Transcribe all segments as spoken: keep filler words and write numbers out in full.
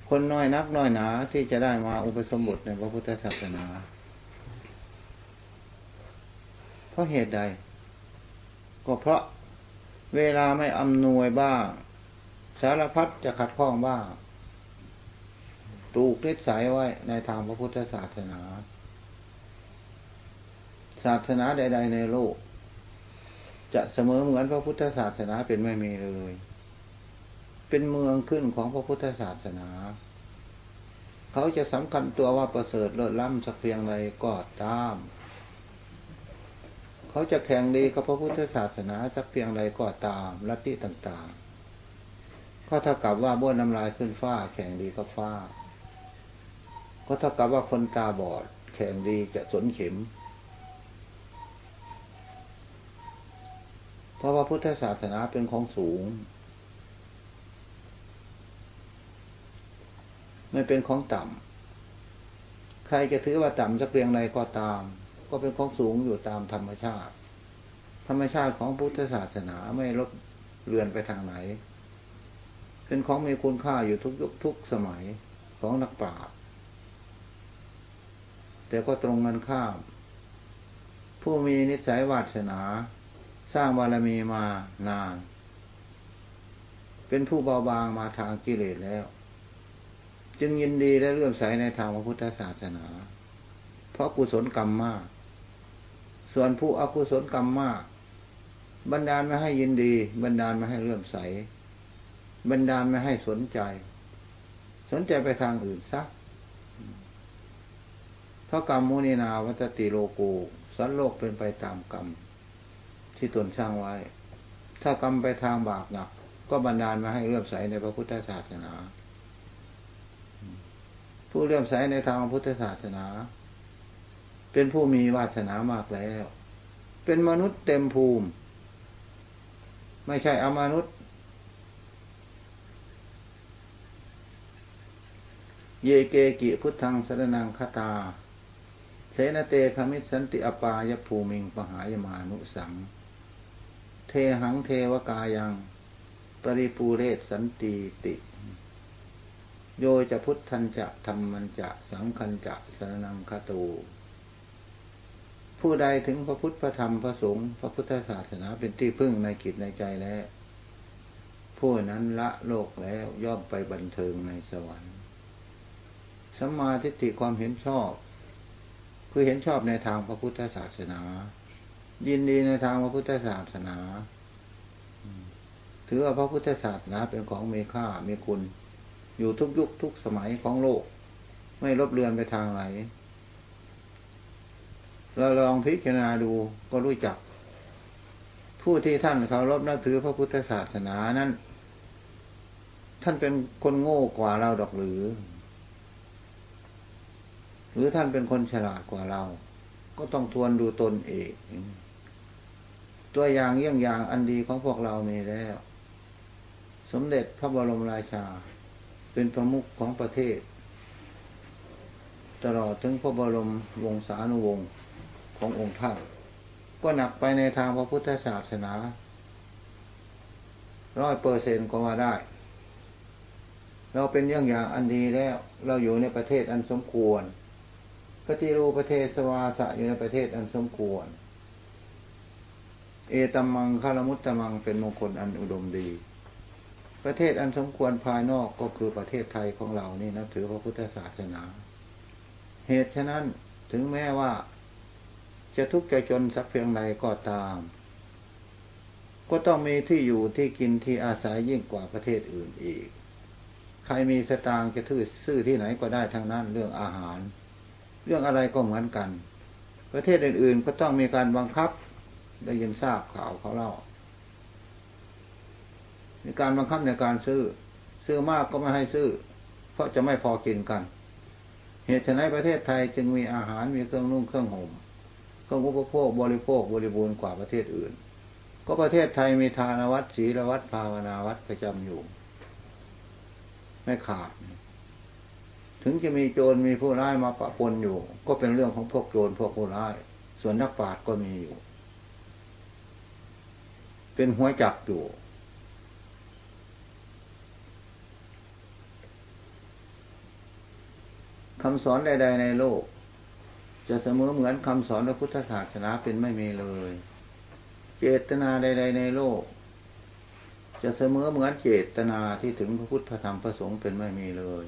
คนน้อยนักน้อยหนาที่จะได้มาอุปสมบทในพระพุทธศาสนาเพราะเหตุใดก็เพราะเวลาไม่อำนวยบ้างสารพัดจะขัดข้องบ้างปลูกนิสัยไว้ในทางพระพุทธศาสนาศาสนาใดๆในโลกจะเสมอเหมือนพระพุทธศาสนาเป็นไม่มีเลยเป็นเมืองขึ้นของพระพุทธศาสนาเขาจะสำคัญตัวว่าประเสริฐเลิศล้ำสักเพียงใดก็ตามเขาจะแข่งดีกับพระพุทธศาสนาสักเพียงใดก็ตามลัทธิต่างๆก็เท่ากับว่าบ้วนน้ำลายขึ้นฟ้าแข่งดีกับฟ้าก็เท่ากับว่าคนตาบอดแข่งดีจะสนเข็มเพราะว่าพุทธศาสนาเป็นของสูงไม่เป็นของต่ำใครจะถือว่าต่ำสักเพียงใดก็ตามก็เป็นของสูงอยู่ตามธรรมชาติธรรมชาติของพุทธศาสนาไม่ลดเลือนไปทางไหนเป็นของมีคุณค่าอยู่ทุกยุคทุกสมัยของนักปราชญ์แต่ก็ตรงกันข้ามผู้มีนิสัยวาสนาสร้างบารมีมานานเป็นผู้เบาบางมาทางกิเลสแล้วจึงยินดีและเลื่อมใสในทางพระพุทธศาสนาเพราะกุศลกรรมมากส่วนผู้อกุศลกรรมมากบันดาลไม่ให้ยินดีบันดาลไม่ให้เลื่อมใสบันดาลไม่ให้สนใจสนใจไปทางอื่นซะเพราะกรรมมุนีนาวัตติโลโกสัตว์โลกเป็นไปตามกรรมที่ตนสร้างไว้ถ้ากรรมไปทางบาปหนักก็บันดาลมาให้เลื่อมใสในพระพุทธศาสนาผู้เลื่อมใสในทางพระพุทธศาสนาเป็นผู้มีวาสนามากแล้วเป็นมนุษย์เต็มภูมิไม่ใช่อมนุษย์เยเกกิพุทธังสรณังคตาเสนเตคมิสันติอปายภูมิงปหายมานุสังเทหังเทวกายังปริปูเรศสันติติโยจะพุทธันจะธรรมันจะสังคันจะสรณังคตูผู้ใดถึงพระพุทธพระธรรมพระสงฆ์พระพุทธศาสนาเป็นที่พึ่งในจิตในใจแล้วผู้นั้นละโลกแล้วย่อมไปบันเทิงในสวรรค์สัมมาทิฏฐิความเห็นชอบคือเห็นชอบในทางพระพุทธศาสนายินดีในทางพระพุทธศาสนาถือว่าพระพุทธศาสนาเป็นของมีค่ามีคุณอยู่ทุกยุคทุกสมัยของโลกไม่ลบเลือนไปทางไหนเราลองพิจารณาดูก็รู้จักผู้ที่ท่านเคารพนับถือพระพุทธศาสนานั้นท่านเป็นคนโง่กว่าเราดอกหรือหรือท่านเป็นคนฉลาดกว่าเราก็ต้องทวนดูตนเองตัวอย่างเยี่ยงอย่างอันดีของพวกเรามีแล้วสมเด็จพระบรมราชาเป็นประมุขของประเทศตลอดถึงพระบรมวงศานุวงศ์ขององค์ท่านก็หนักไปในทางพระพุทธศาสนาร้อยเปอร์เซ็นต์ก็ว่าได้เราเป็นเยี่ยงอย่างอันดีแล้วเราอยู่ในประเทศอันสมควรปฏิรูปประเทศสวาสะอยู่ในประเทศอันสมควรเอตัมมังคารมุตตมังเป็นมงคลอันอุดมดีประเทศอันสมควรภายนอกก็คือประเทศไทยของเรานี่นับถือพระพุทธศาสนาเหตุฉะนั้นถึงแม้ว่าจะทุกข์ใจจนสักเพียงใดก็ตามก็ต้องมีที่อยู่ที่กินที่อาศัยยิ่งกว่าประเทศอื่นอีกใครมีสตางค์จะถือซื้อที่ไหนก็ได้ทั้งนั้นเรื่องอาหารเรื่องอะไรก็เหมือนกันประเทศอื่นๆก็ต้องมีการบังคับได้ยินทราบข่าวเขาเล่ามีการบังคับในการซื้อซื้อมากก็ไม่ให้ซื้อเพราะจะไม่พอกินกันเหตุฉะนั้นประเทศไทยจึงมีอาหารมีเครื่องนุ่งเครื่องห่มเครื่องอุปโภคบริโภคบริบูรณ์กว่าประเทศอื่นก็ประเทศไทยมีทานวัดศีลวัดภาวนาวัดประจำอยู่ไม่ขาดถึงจะมีโจรมีผู้ร้ายมาปะปนอยู่ก็เป็นเรื่องของพวกโจรพวกผู้ร้ายส่วนนักปราชญ์ก็มีอยู่เป็นหัวจักอยู่คำสอนใดๆในโลกจะเสมอเหมือนคำสอนพระพุทธศาสนาเป็นไม่มีเลยเจตนาใดๆในโลกจะเสมอเหมือนเจตนาที่ถึงพระพุทธพระธรรมพระสงฆ์เป็นไม่มีเลย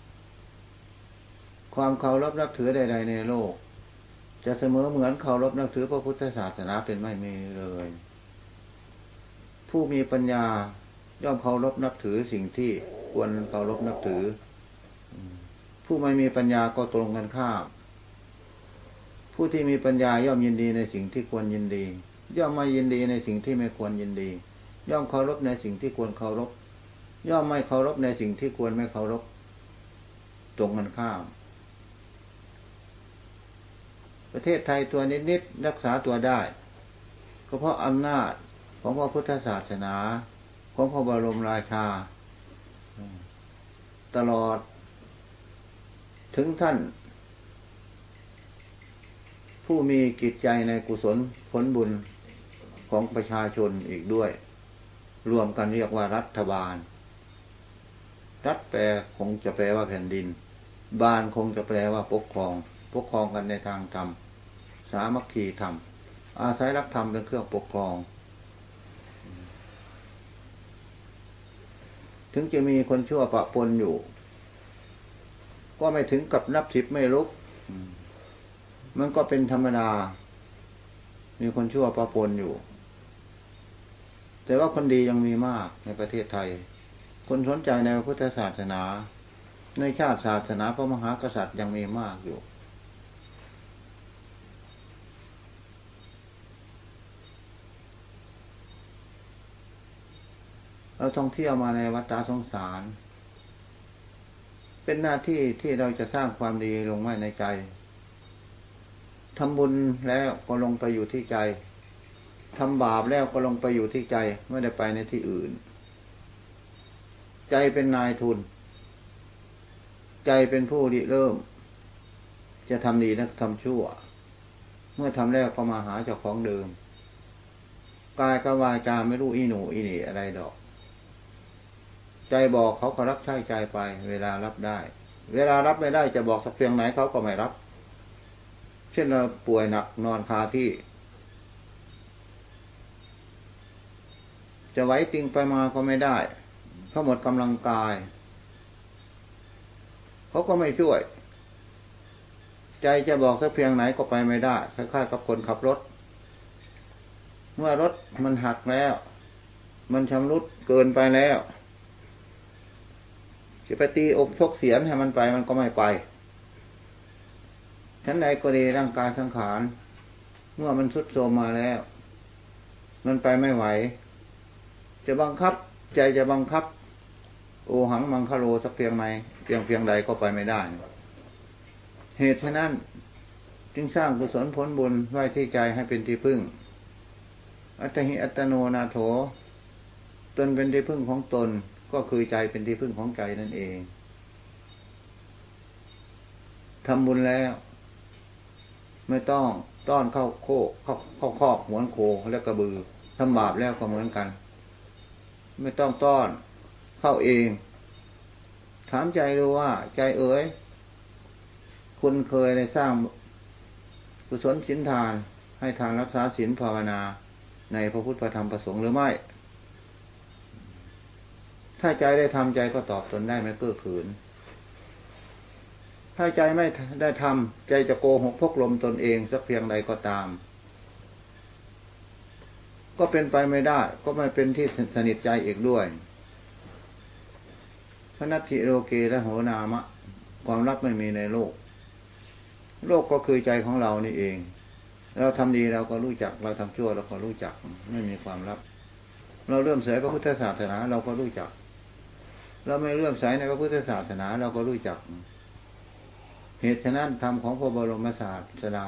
ความเคารพนับถือใดๆในโลกจะเสมอเหมือนเคารพนับถือพระพุทธศาสนาเป็นไม่มีเลยผู้มีปัญญาย่อมเคารพนับถือสิ่งที่ควรเคารพนับถือผู้ไม่มีปัญญาก็ตรงกันข้ามผู้ที่มีปัญญาย่อมยินดีในสิ่งที่ควรยินดีย่อมไม่ยินดีในสิ่งที่ไม่ควรยินดีย่อมเคารพในสิ่งที่ควรเคารพย่อมไม่เคารพในสิ่งที่ควรไม่เคารพตรงกันข้ามประเทศไทยตัวนิดๆรักษาตัวได้ก็เพราะอำนาจของพระพุทธศาสนาของพระบรมราชาตลอดถึงท่านผู้มีจิตใจในกุศลผลบุญของประชาชนอีกด้วยรวมกันเรียกว่ารัฐบาลรัฐแปลคงจะแปลว่าแผ่นดินบาลคงจะแปลว่าปกครองปกครองกันในทางธรรมสามัคคีธรรมอาศัยหลักธรรมเป็นเครื่องปกครองถึงจะมีคนชั่วปะปนอยู่ก็ไม่ถึงกับนับสิบไม่ลุกมันก็เป็นธรรมดามีคนชั่วปะปนอยู่แต่ว่าคนดียังมีมากในประเทศไทยคนสนใจในพระพุทธศาสนาในชาติศาสนาพระมหากษัตริย์ยังมีมากอยู่เราท่องเที่ยวมาในวัฏสงสารเป็นหน้าที่ที่เราจะสร้างความดีลงไว้ในใจทำบุญแล้วก็ลงไปอยู่ที่ใจทำบาปแล้วก็ลงไปอยู่ที่ใจไม่ได้ไปในที่อื่นใจเป็นนายทุนใจเป็นผู้ริเริ่มจะทำดีและทำชั่วเมื่อทำแล้วก็มาหาเจ้าของเดิมกายกับวาจาไม่รู้อีหนูอีหนี่อะไรดอกใจบอกเขาก็รับใช้ใจไปเวลารับได้เวลารับไม่ได้จะบอกสักเพียงไหนเขาก็ไม่รับเช่นเราป่วยหนักนอนคาที่จะไหวติงไปมาก็ไม่ได้เขาหมดกำลังกายเขาก็ไม่ช่วยใจจะบอกสักเพียงไหนก็ไปไม่ได้คล้ายๆกับคนขับรถเมื่อรถมันหักแล้วมันชำรุดเกินไปแล้วจะไปตีอกชกเสียนให้มันไปมันก็ไม่ไปฉันใดก็ดีร่างกายสังขารเมื่อมันทรุดโทรมมาแล้วมันไปไม่ไหวจะบังคับใจจะบังคับโอหังมังคโลสักเพียงไหนเพียงเพียงใดก็ไปไม่ได้เหตุฉะนั้นจึงสร้างกุศลผลบุญไว้ที่ใจให้เป็นที่พึ่งอัตหิอัตโนนาโถตนเป็นที่พึ่งของตนก็คือใจเป็นที่พึ่งของใจนั่นเองทำบุญแล้วไม่ต้องต้อนเข้าโคเข้าเข้าคอกหวนโคและกระบือทำบาปแล้วก็เหมือนกันไม่ต้องต้อนเข้าเองถามใจดูว่าใจเอ๋ยคุณเคยได้สร้างกุศลศีลทานให้ทานรักษาศีลภาวนาในพระพุทธพระธรรมพระสงฆ์หรือไม่ถ้าใจได้ทำใจก็ตอบตนได้ไม่เก้อขืนถ้าใจไม่ได้ทำใจจะโกหกพกลมตนเองสักเพียงใดก็ตามก็เป็นไปไม่ได้ก็ไม่เป็นที่สนิทใจอีกด้วยพนัตถิโลเกและโหนามะความลับไม่มีในโลกโลกก็คือใจของเรานี่เองเราทำดีเราก็รู้จักเราทำชั่วเราก็รู้จักไม่มีความลับเราเลื่อมใสพระพุทธศาสนาเราก็รู้จักเราไม่เลื่อมใสในพระพุทธศาสนาเราก็รู้จักเหตุฉะนั้นธรรมของพระบรมศาสดา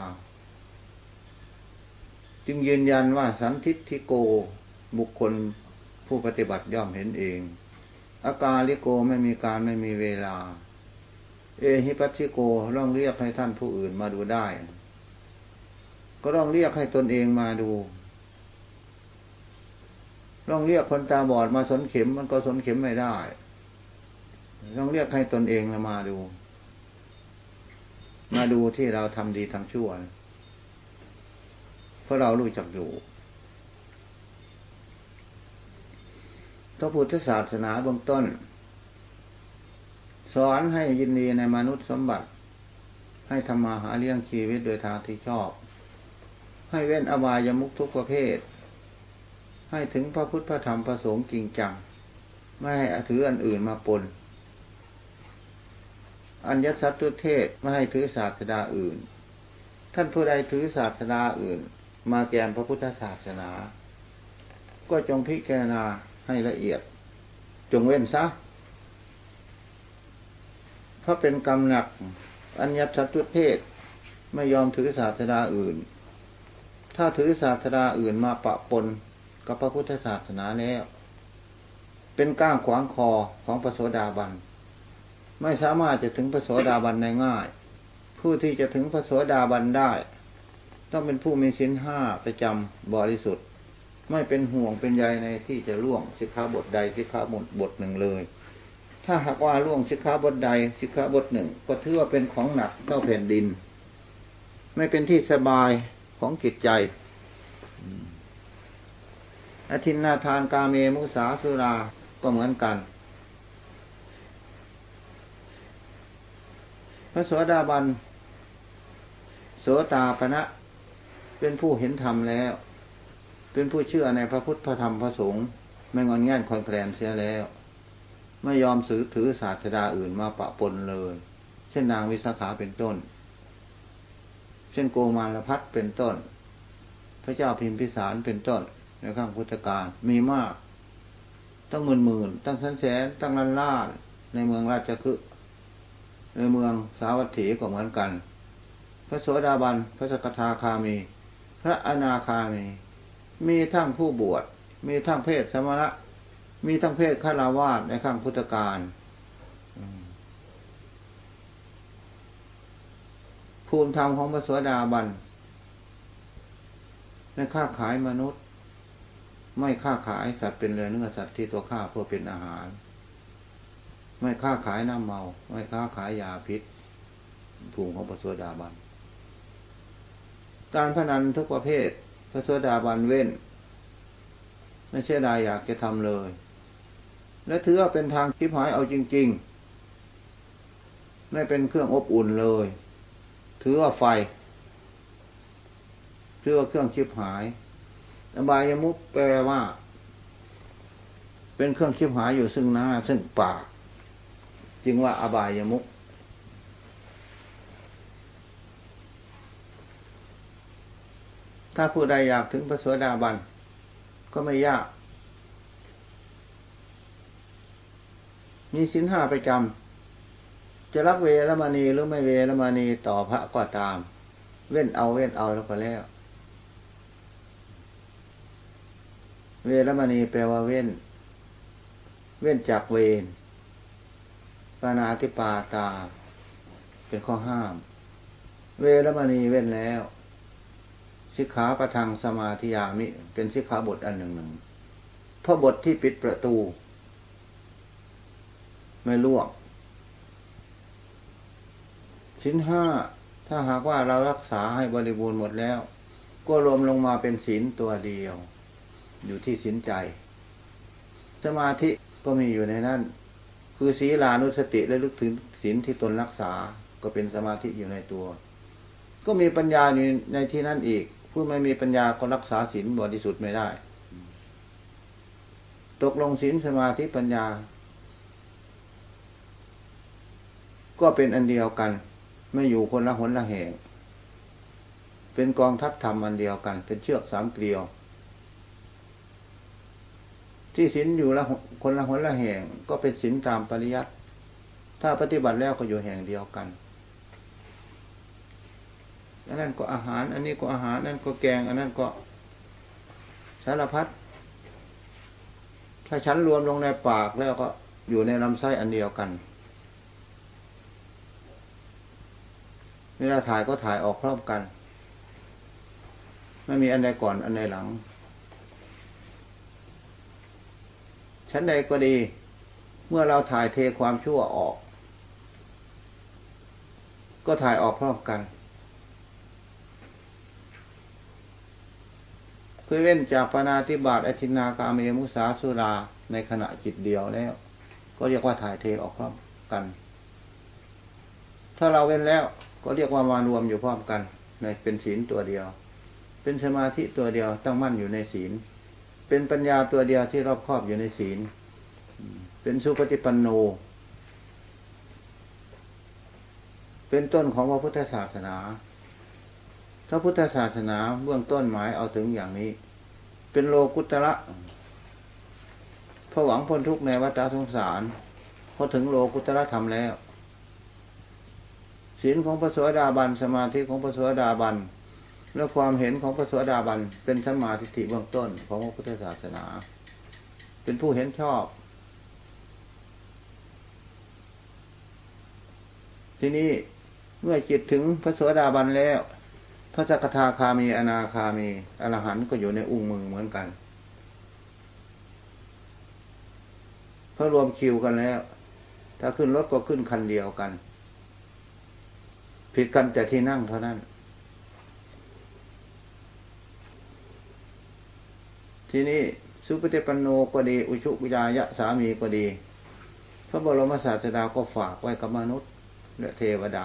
จึงยืนยันว่าสันทิฏฐิโกบุคคลผู้ปฏิบัติย่อมเห็นเองอากาลิโกไม่มีการไม่มีเวลาเอหิปัสสิโกต้องเรียกให้ท่านผู้อื่นมาดูได้ก็ต้องเรียกให้ตนเองมาดูต้องเรียกคนตาบอดมาสนเข็มมันก็สนเข็มไม่ได้ต้องเรียกให้ตนเองมาดูมาดูที่เราทำดีทำชั่วเพราะเรารู้จักอยู่พระพุทธศาสนาเบื้องต้นสอนให้ยินดีในมนุษย์สมบัติให้ทำมาหาเลี้ยงชีวิตโดยทางที่ชอบให้เว้นอบายมุขทุกประเภทให้ถึงพระพุทธพระธรรมพระสงฆ์จริงจังไม่ให้ถืออันอื่นมาปนอัญญสัตตุเทศไม่ให้ถือศาสดาอื่นท่านผู้ใดถือศาสดาอื่นมาแกมพระพุทธศาสนาก็จงพิจารณาให้ละเอียดจงเว้นซะเพราะเป็นกรรมหนักอัญญสัตตุเทศไม่ยอมถือศาสดาอื่นถ้าถือศาสดาอื่นมาปะปนกับพระพุทธศาสนาแล้วเป็นก้างขวางคอของพระโสดาบันไม่สามารถจะถึงพระโสดาบันได้ง่ายผู้ที่จะถึงพระโสดาบันได้ต้องเป็นผู้มีศีลห้าประจำบริสุทธิ์ไม่เป็นห่วงเป็นใยในที่จะล่วงสิกขาบทใดสิกขาบทบทหนึ่งเลยถ้าหากว่าล่วงสิกขาบทใดสิกขาบทหนึ่งก็ถือว่าเป็นของหนักเท่าแผ่นดินไม่เป็นที่สบายของจิตใจอทินนาทานกาเมมุสาสุราก็เหมือนกันพระโสดาบันโสตาปนะเป็นผู้เห็นธรรมแล้วเป็นผู้เชื่อในพระพุทธพระธรรมพระสงฆ์ไม่งอนแง่นคอนแคลนเสียแล้วไม่ยอมสืบถือศาสดาอื่นมาปะปนเลยเช่นนางวิสาขาเป็นต้นเช่นโกมารพัฒน์เป็นต้นพระเจ้าพิมพิสารเป็นต้นในข้างพุทธกาลมีมากตั้งหมื่นหมื่นตั้งแสนแสนตั้งล้านล้านในเมืองราชคฤห์ในเมืองสาวัตถีก็เหมือนกันพระโสดาบันพระสกทาคามีพระอนาคามีมีทั้งผู้บวชมีทั้งเพศสมณะมีทั้งเพศฆราวาสในข้างพุทธกาลภูมิธรรมของพระโสดาบันไม่ค้าขายมนุษย์ไม่ค้าขายสัตว์เป็นเนื้อสัตว์ที่ตัวฆ่าเพื่อเป็นอาหารไม่ค้าขายน้ำเมาไม่ค้าขายยาพิษภูมิของพระโสดาบันการพนันทุกประเภทพระโสดาบันเว้นไม่เสียดายอยากจะทำเลยและถือว่าเป็นทางชิบหายเอาจริงๆไม่เป็นเครื่องอบอุ่นเลยถือว่าไฟถือว่าเครื่องชิบหายอบายมุขแปลว่าเป็นเครื่องชิบหายอยู่ซึ่งหน้าซึ่งปากจึงว่าอบายมุขถ้าผู้ใดอยากถึงพระโสดาบันก็ไม่ยากมีศีลห้าประจำจะรับเวรมณีหรือไม่เวรมณีต่อพระก็ตามเว้นเอาเว้นเอาแล้วก็แล้วเวรมณีแปลว่าเว้นเว้นจากเวรปาณาติปาตาเป็นข้อห้ามเวรมณีเว้นแล้วสิกขาปะทังสมาธิยามิเป็นสิกขาบทอันหนึ่งหนึ่งเพราะบทที่ปิดประตูไม่ล่วงศีลห้าถ้าหากว่าเรารักษาให้บริบูรณ์หมดแล้วก็รวมลงมาเป็นศีลตัวเดียวอยู่ที่ศีลใจสมาธิก็มีอยู่ในนั้นคือศีลานุสติและลึกถึงศีลที่ตนรักษาก็เป็นสมาธิอยู่ในตัวก็มีปัญญาอยู่ในที่นั้นอีกผู้ไม่มีปัญญาก็รักษาศีลบริสุทธิ์ไม่ได้ตกลงศีลสมาธิปัญญาก็เป็นอันเดียวกันไม่อยู่คนละหนละแห่งเป็นกองทัพธรรมอันเดียวกันเป็นเชือกสามเกลียวที่ศีลอยู่ละคนละหนละแห่งก็เป็นศีลตามปริยัติถ้าปฏิบัติแล้วก็อยู่แห่งเดียวกันอันนั้นก็อาหารอันนี้ก็อาหารนั่นก็แกงอันนั้นก็สารพัดถ้าฉันรวมลงในปากแล้วก็อยู่ในลำไส้อันเดียวกันเวลาถ่ายก็ถ่ายออกพร้อมกันไม่มีอันใดก่อนอันใดหลังชั้นใดก็ดีเมื่อเราถ่ายเทความชั่วออกก็ถ่ายออกพร้อมกันคือเว้นจากปาณาติบาตอทินนากาเมมุสาสุราในขณะจิตเดียวแล้วก็เรียกว่าถ่ายเทออกพร้อมกันถ้าเราเว้นแล้วก็เรียกว่ามารวมอยู่พร้อมกันในเป็นศีลตัวเดียวเป็นสมาธิตัวเดียวตั้งมั่นอยู่ในศีลเป็นปัญญาตัวเดียวที่รอบครอบอยู่ในศีลเป็นสุปฏิปันโนเป็นต้นของพระพุทธศาสนาพระพุทธศาสนาเบื้องต้นหมายเอาถึงอย่างนี้เป็นโลกุตระเพราะหวังพ้นทุกข์ในวัฏสงสารพอถึงโลกุตระธรรมแล้วศีลของพระโสดาบันสมาธิของพระโสดาบันและความเห็นของพระโสดาบันเป็นสัมมาทิฏฐิเบื้องต้นของพระพุทธศาสนาเป็นผู้เห็นชอบทีนี้เมื่อจิตถึงพระโสดาบันแล้วพระสกทาคามีอนาคามีอรหันต์ก็อยู่ในอุ้งมือเหมือนกันเพราะรวมคิวกันแล้วถ้าขึ้นรถก็ขึ้นคันเดียวกันผิดกันแต่ที่นั่งเท่านั้นทีนี้สุปฏิปันโนก็ดีอุชุกุญาญะสามีก็ดีพระบรมศาสดาก็ฝากไว้กับมนุษย์และเทวดา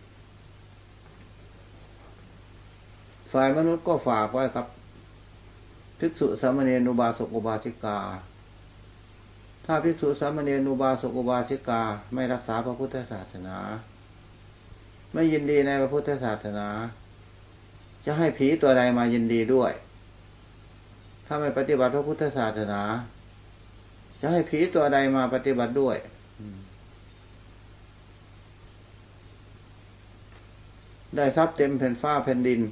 ฝ่ายมนุษย์ก็ฝากไว้กับภิกษุสามเณรอุบาสกอุบาสิกาถ้าภิกษุสามเณรอุบาสกอุบาสิกาไม่รักษาพระพุทธศาสนาไม่ยินดีในพระพุทธศาสนาจะให้ผีตัวใดมายินดีด้วยถ้าไม่ปฏิบัติพระพุทธศาสนาจะให้ผีตัวใดมาปฏิบัติด้วยได้ทรัพย์เต็มแผ่นฟ้าแผ่นดิน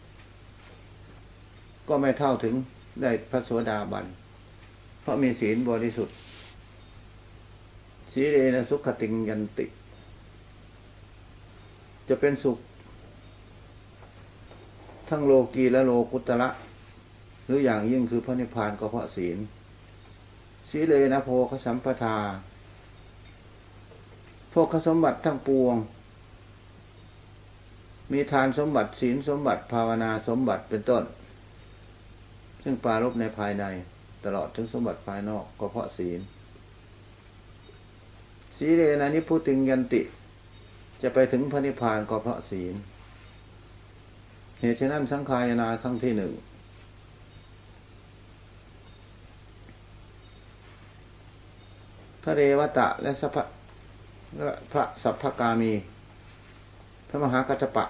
ก็ไม่เท่าถึงได้พระโสดาบันเพราะมีศีลบริสุทธิ์สีเรนะสุขติงยันติจะเป็นสุขทั้งโลกีและโลกุตระหรืออย่างยิ่งคือพระนิพพานก็เพราะศีลสีเลนะโภคสัมปทาโภคสมบัติทั้งปวงมีทานสมบัติศีลสมบัติภาวนาสมบัติเป็นต้นซึ่งปรารภในภายในตลอดถึงสมบัติภายนอกก็เพราะศีลสีเลนะนิพพุติงยันติจะไปถึงพระนิพพานก็เพราะศีลเหตุฉะนั้นสังขายนาครั้งที่หนึ่งพระเรวตะและสัพพะพระสัพพกามีพระมหากัจจปะ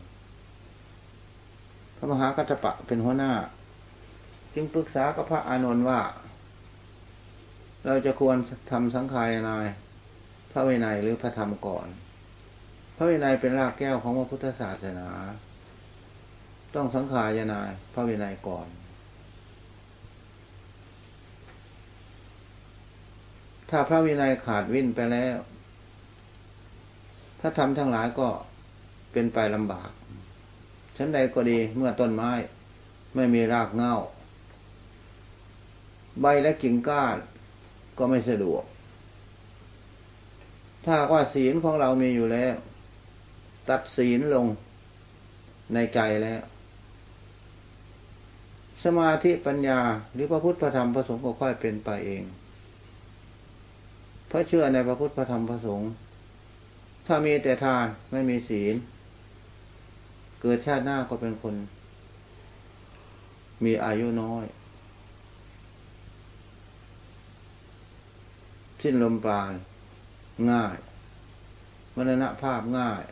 พระมหากัจจปะเป็นหัวหน้าจึงปรึกษากับพระอานนท์ว่าเราจะควรทำสังขายนาพระวินัยหรือพระธรรมก่อนพระวินัยเป็นรากแก้วของพระพุทธศาสนาต้องสังขายนาพระวินัยก่อนถ้าพระวินัยขาดวิ่นไปแล้วพระธรรมทั้งหลายก็เป็นไปลำบากชั้นใดก็ดีเมื่อต้นไม้ไม่มีรากเหง้าใบและกิ่งก้านก็ไม่สะดวกถ้าว่าศีลของเรามีอยู่แล้วตัดศีลลงในใจแล้วสมาธิปัญญาหรือพระพุทธพระธรรมพระสงฆ์ก็ค่อยเป็นไปเองเพราะเชื่อในพระพุทธพระธรรมพระสงฆ์ถ้ามีแต่ทานไม่มีศีลเกิดชาติหน้าก็เป็นคนมีอายุน้อยสิ้นลมปราณง่ายมรณภาพง่าย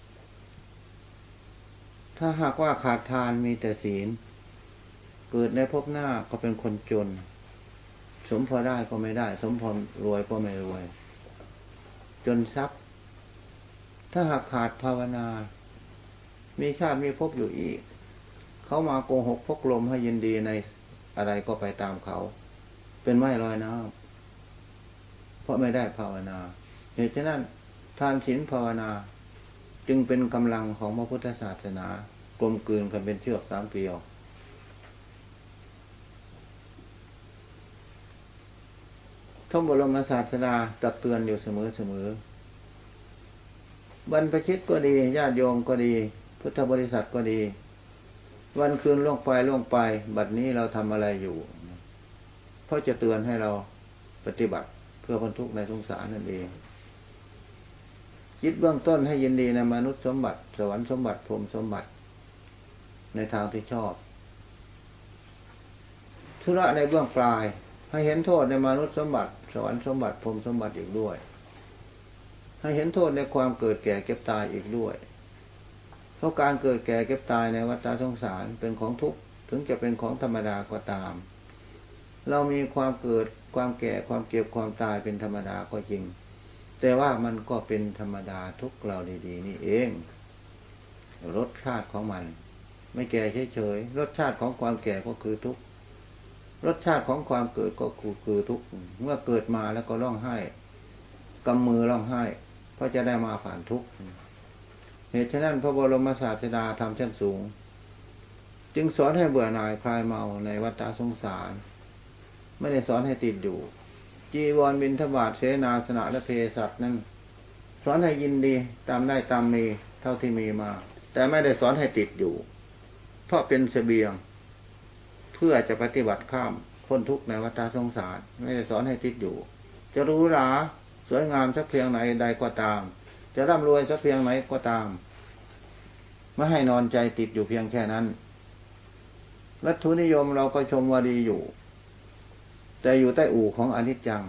ถ้าหากว่าขาดทานมีแต่ศีลเกิดในภพหน้าก็เป็นคนจนสมพอได้ก็ไม่ได้สมพอรวยก็ไม่รวยจนทรัพย์ถ้าหากขาดภาวนามีชาติมีภพอยู่อีกเขามาโกหกพกลมให้ยินดีในอะไรก็ไปตามเขาเป็นไม้ลอยน้ำเพราะไม่ได้ภาวนาเหตุฉะนั้นทานศีลภาวนาจึงเป็นกำลังของพระพุทธศาสนากลมกลืนกันเป็นเชือกสามเกลียวพระบรมศาสดาตักเตือนอยู่เสมอเสมอบรรพชิตก็ดีญาติโยมก็ดีพุทธบริษัทก็ดีวันคืนล่วงไปล่วงไปบัดนี้เราทำอะไรอยู่เพราะจะเตือนให้เราปฏิบัติเพื่อพ้นทุกข์ในสงสารนั่นเองคิดเบื้องต้นให้ยินดีในมนุษย์สมบัติสวรรค์สมบัติพรหมสมบัติในทางที่ชอบธุระในเบื้องปลายให้เห็นโทษในมนุษย์สมบัติสวรรค์สมบัติพรหมสมบัติอีกด้วยให้เห็นโทษในความเกิดแก่เก็บตายอีกด้วยเพราะการเกิดแก่เก็บตายในวัฏสงสารเป็นของทุกข์ถึงจะเป็นของธรรมดาก็ตามเรามีความเกิดความแก่ความเก็บความตายเป็นธรรมดาก็จริงแต่ว่ามันก็เป็นธรรมดาทุกเราดีๆนี่เองรสชาติของมันไม่แก่เฉยๆรสชาติของความแก่ก็คือทุกข์รสชาติของความเกิดก็คือคือทุกข์เมื่อเกิดมาแล้วก็ร้องไห้กำมือร้องไห้เพราะจะได้มาผ่านทุกข์เหตุฉะนั้นพระบรมศาสดาทำชั้นสูงจึงสอนให้เบื่อหน่ายคลายเมาในวัฏสงสารไม่ได้สอนให้ติดอยู่จีวรบิณฑบาตเสนาสนะและเภสัชนั้นสอนให้ยินดีตามได้ตามมีเท่าที่มีมาแต่ไม่ได้สอนให้ติดอยู่เพราะเป็นเสบียงเพื่อจะปฏิบัติข้ามพ้นทุกข์ในวัฏสงสารไม่ได้สอนให้ติดอยู่จะรู้หราสวยงามสักเพียงไหนใดก็ตามจะร่ำรวยสักเพียงไหนก็ตามไม่ให้นอนใจติดอยู่เพียงแค่นั้นวัตถุนิยมเราก็ชมว่าดีอยู่แต่อยู่ใต้อู่ของอนิจจัง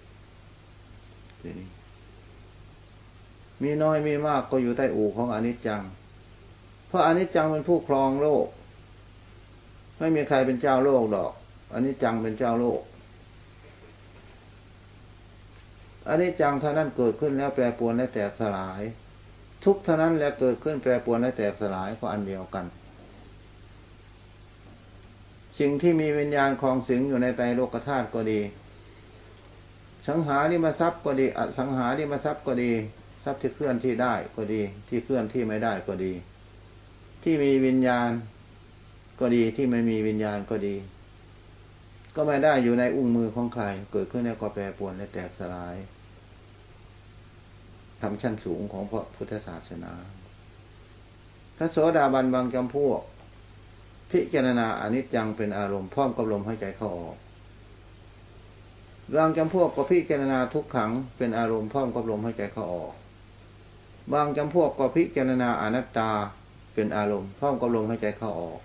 มีน้อยมีมากก็อยู่ใต้อู่ของอนิจจังเพราะอนิจจังเป็นผู้ครองโลกไม่มีใครเป็นเจ้าโลกดอกอนิจจังเป็นเจ้าโลกอนิจจังเท่านั้นเกิดขึ้นแล้วแปรปรวนและแตกสลายทุกเท่านั้นแล้วเกิดขึ้นแปรปรวนและแตกสลายก็อันเดียวกันสิ่งที่มีวิญญาณครองสิงอยู่ในไตรโลกธาตุก็ดีสังหาริมทรัพย์ก็ดีอสังหาริมทรัพย์ก็ดีทรัพย์ที่เคลื่อนที่ได้ก็ดีที่เคลื่อนที่ไม่ได้ก็ดีที่มีวิญญาณก็ดีที่ไม่มีวิญญาณก็ดีก็ไม่ได้อยู่ในอุ้งมือของใครเกิดขึ้นแล้วก็แปรปรวนและแตกสลายทำชั้นสูงของพระพุทธศาสนาพระโสดาบันบางจำพวกพิจารณาอนิจจังเป็นอารมณ์พร้อมกับลมหายใจเข้าออกบางจำพวกก็พิจารณาทุกขังเป็นอารมณ์พร้อมกับลมหายใจเข้าออกบางจำพวกก็พิจารณาอนัตตาเป็นอารมณ์พร้อมกับลมหายใจเข้าออก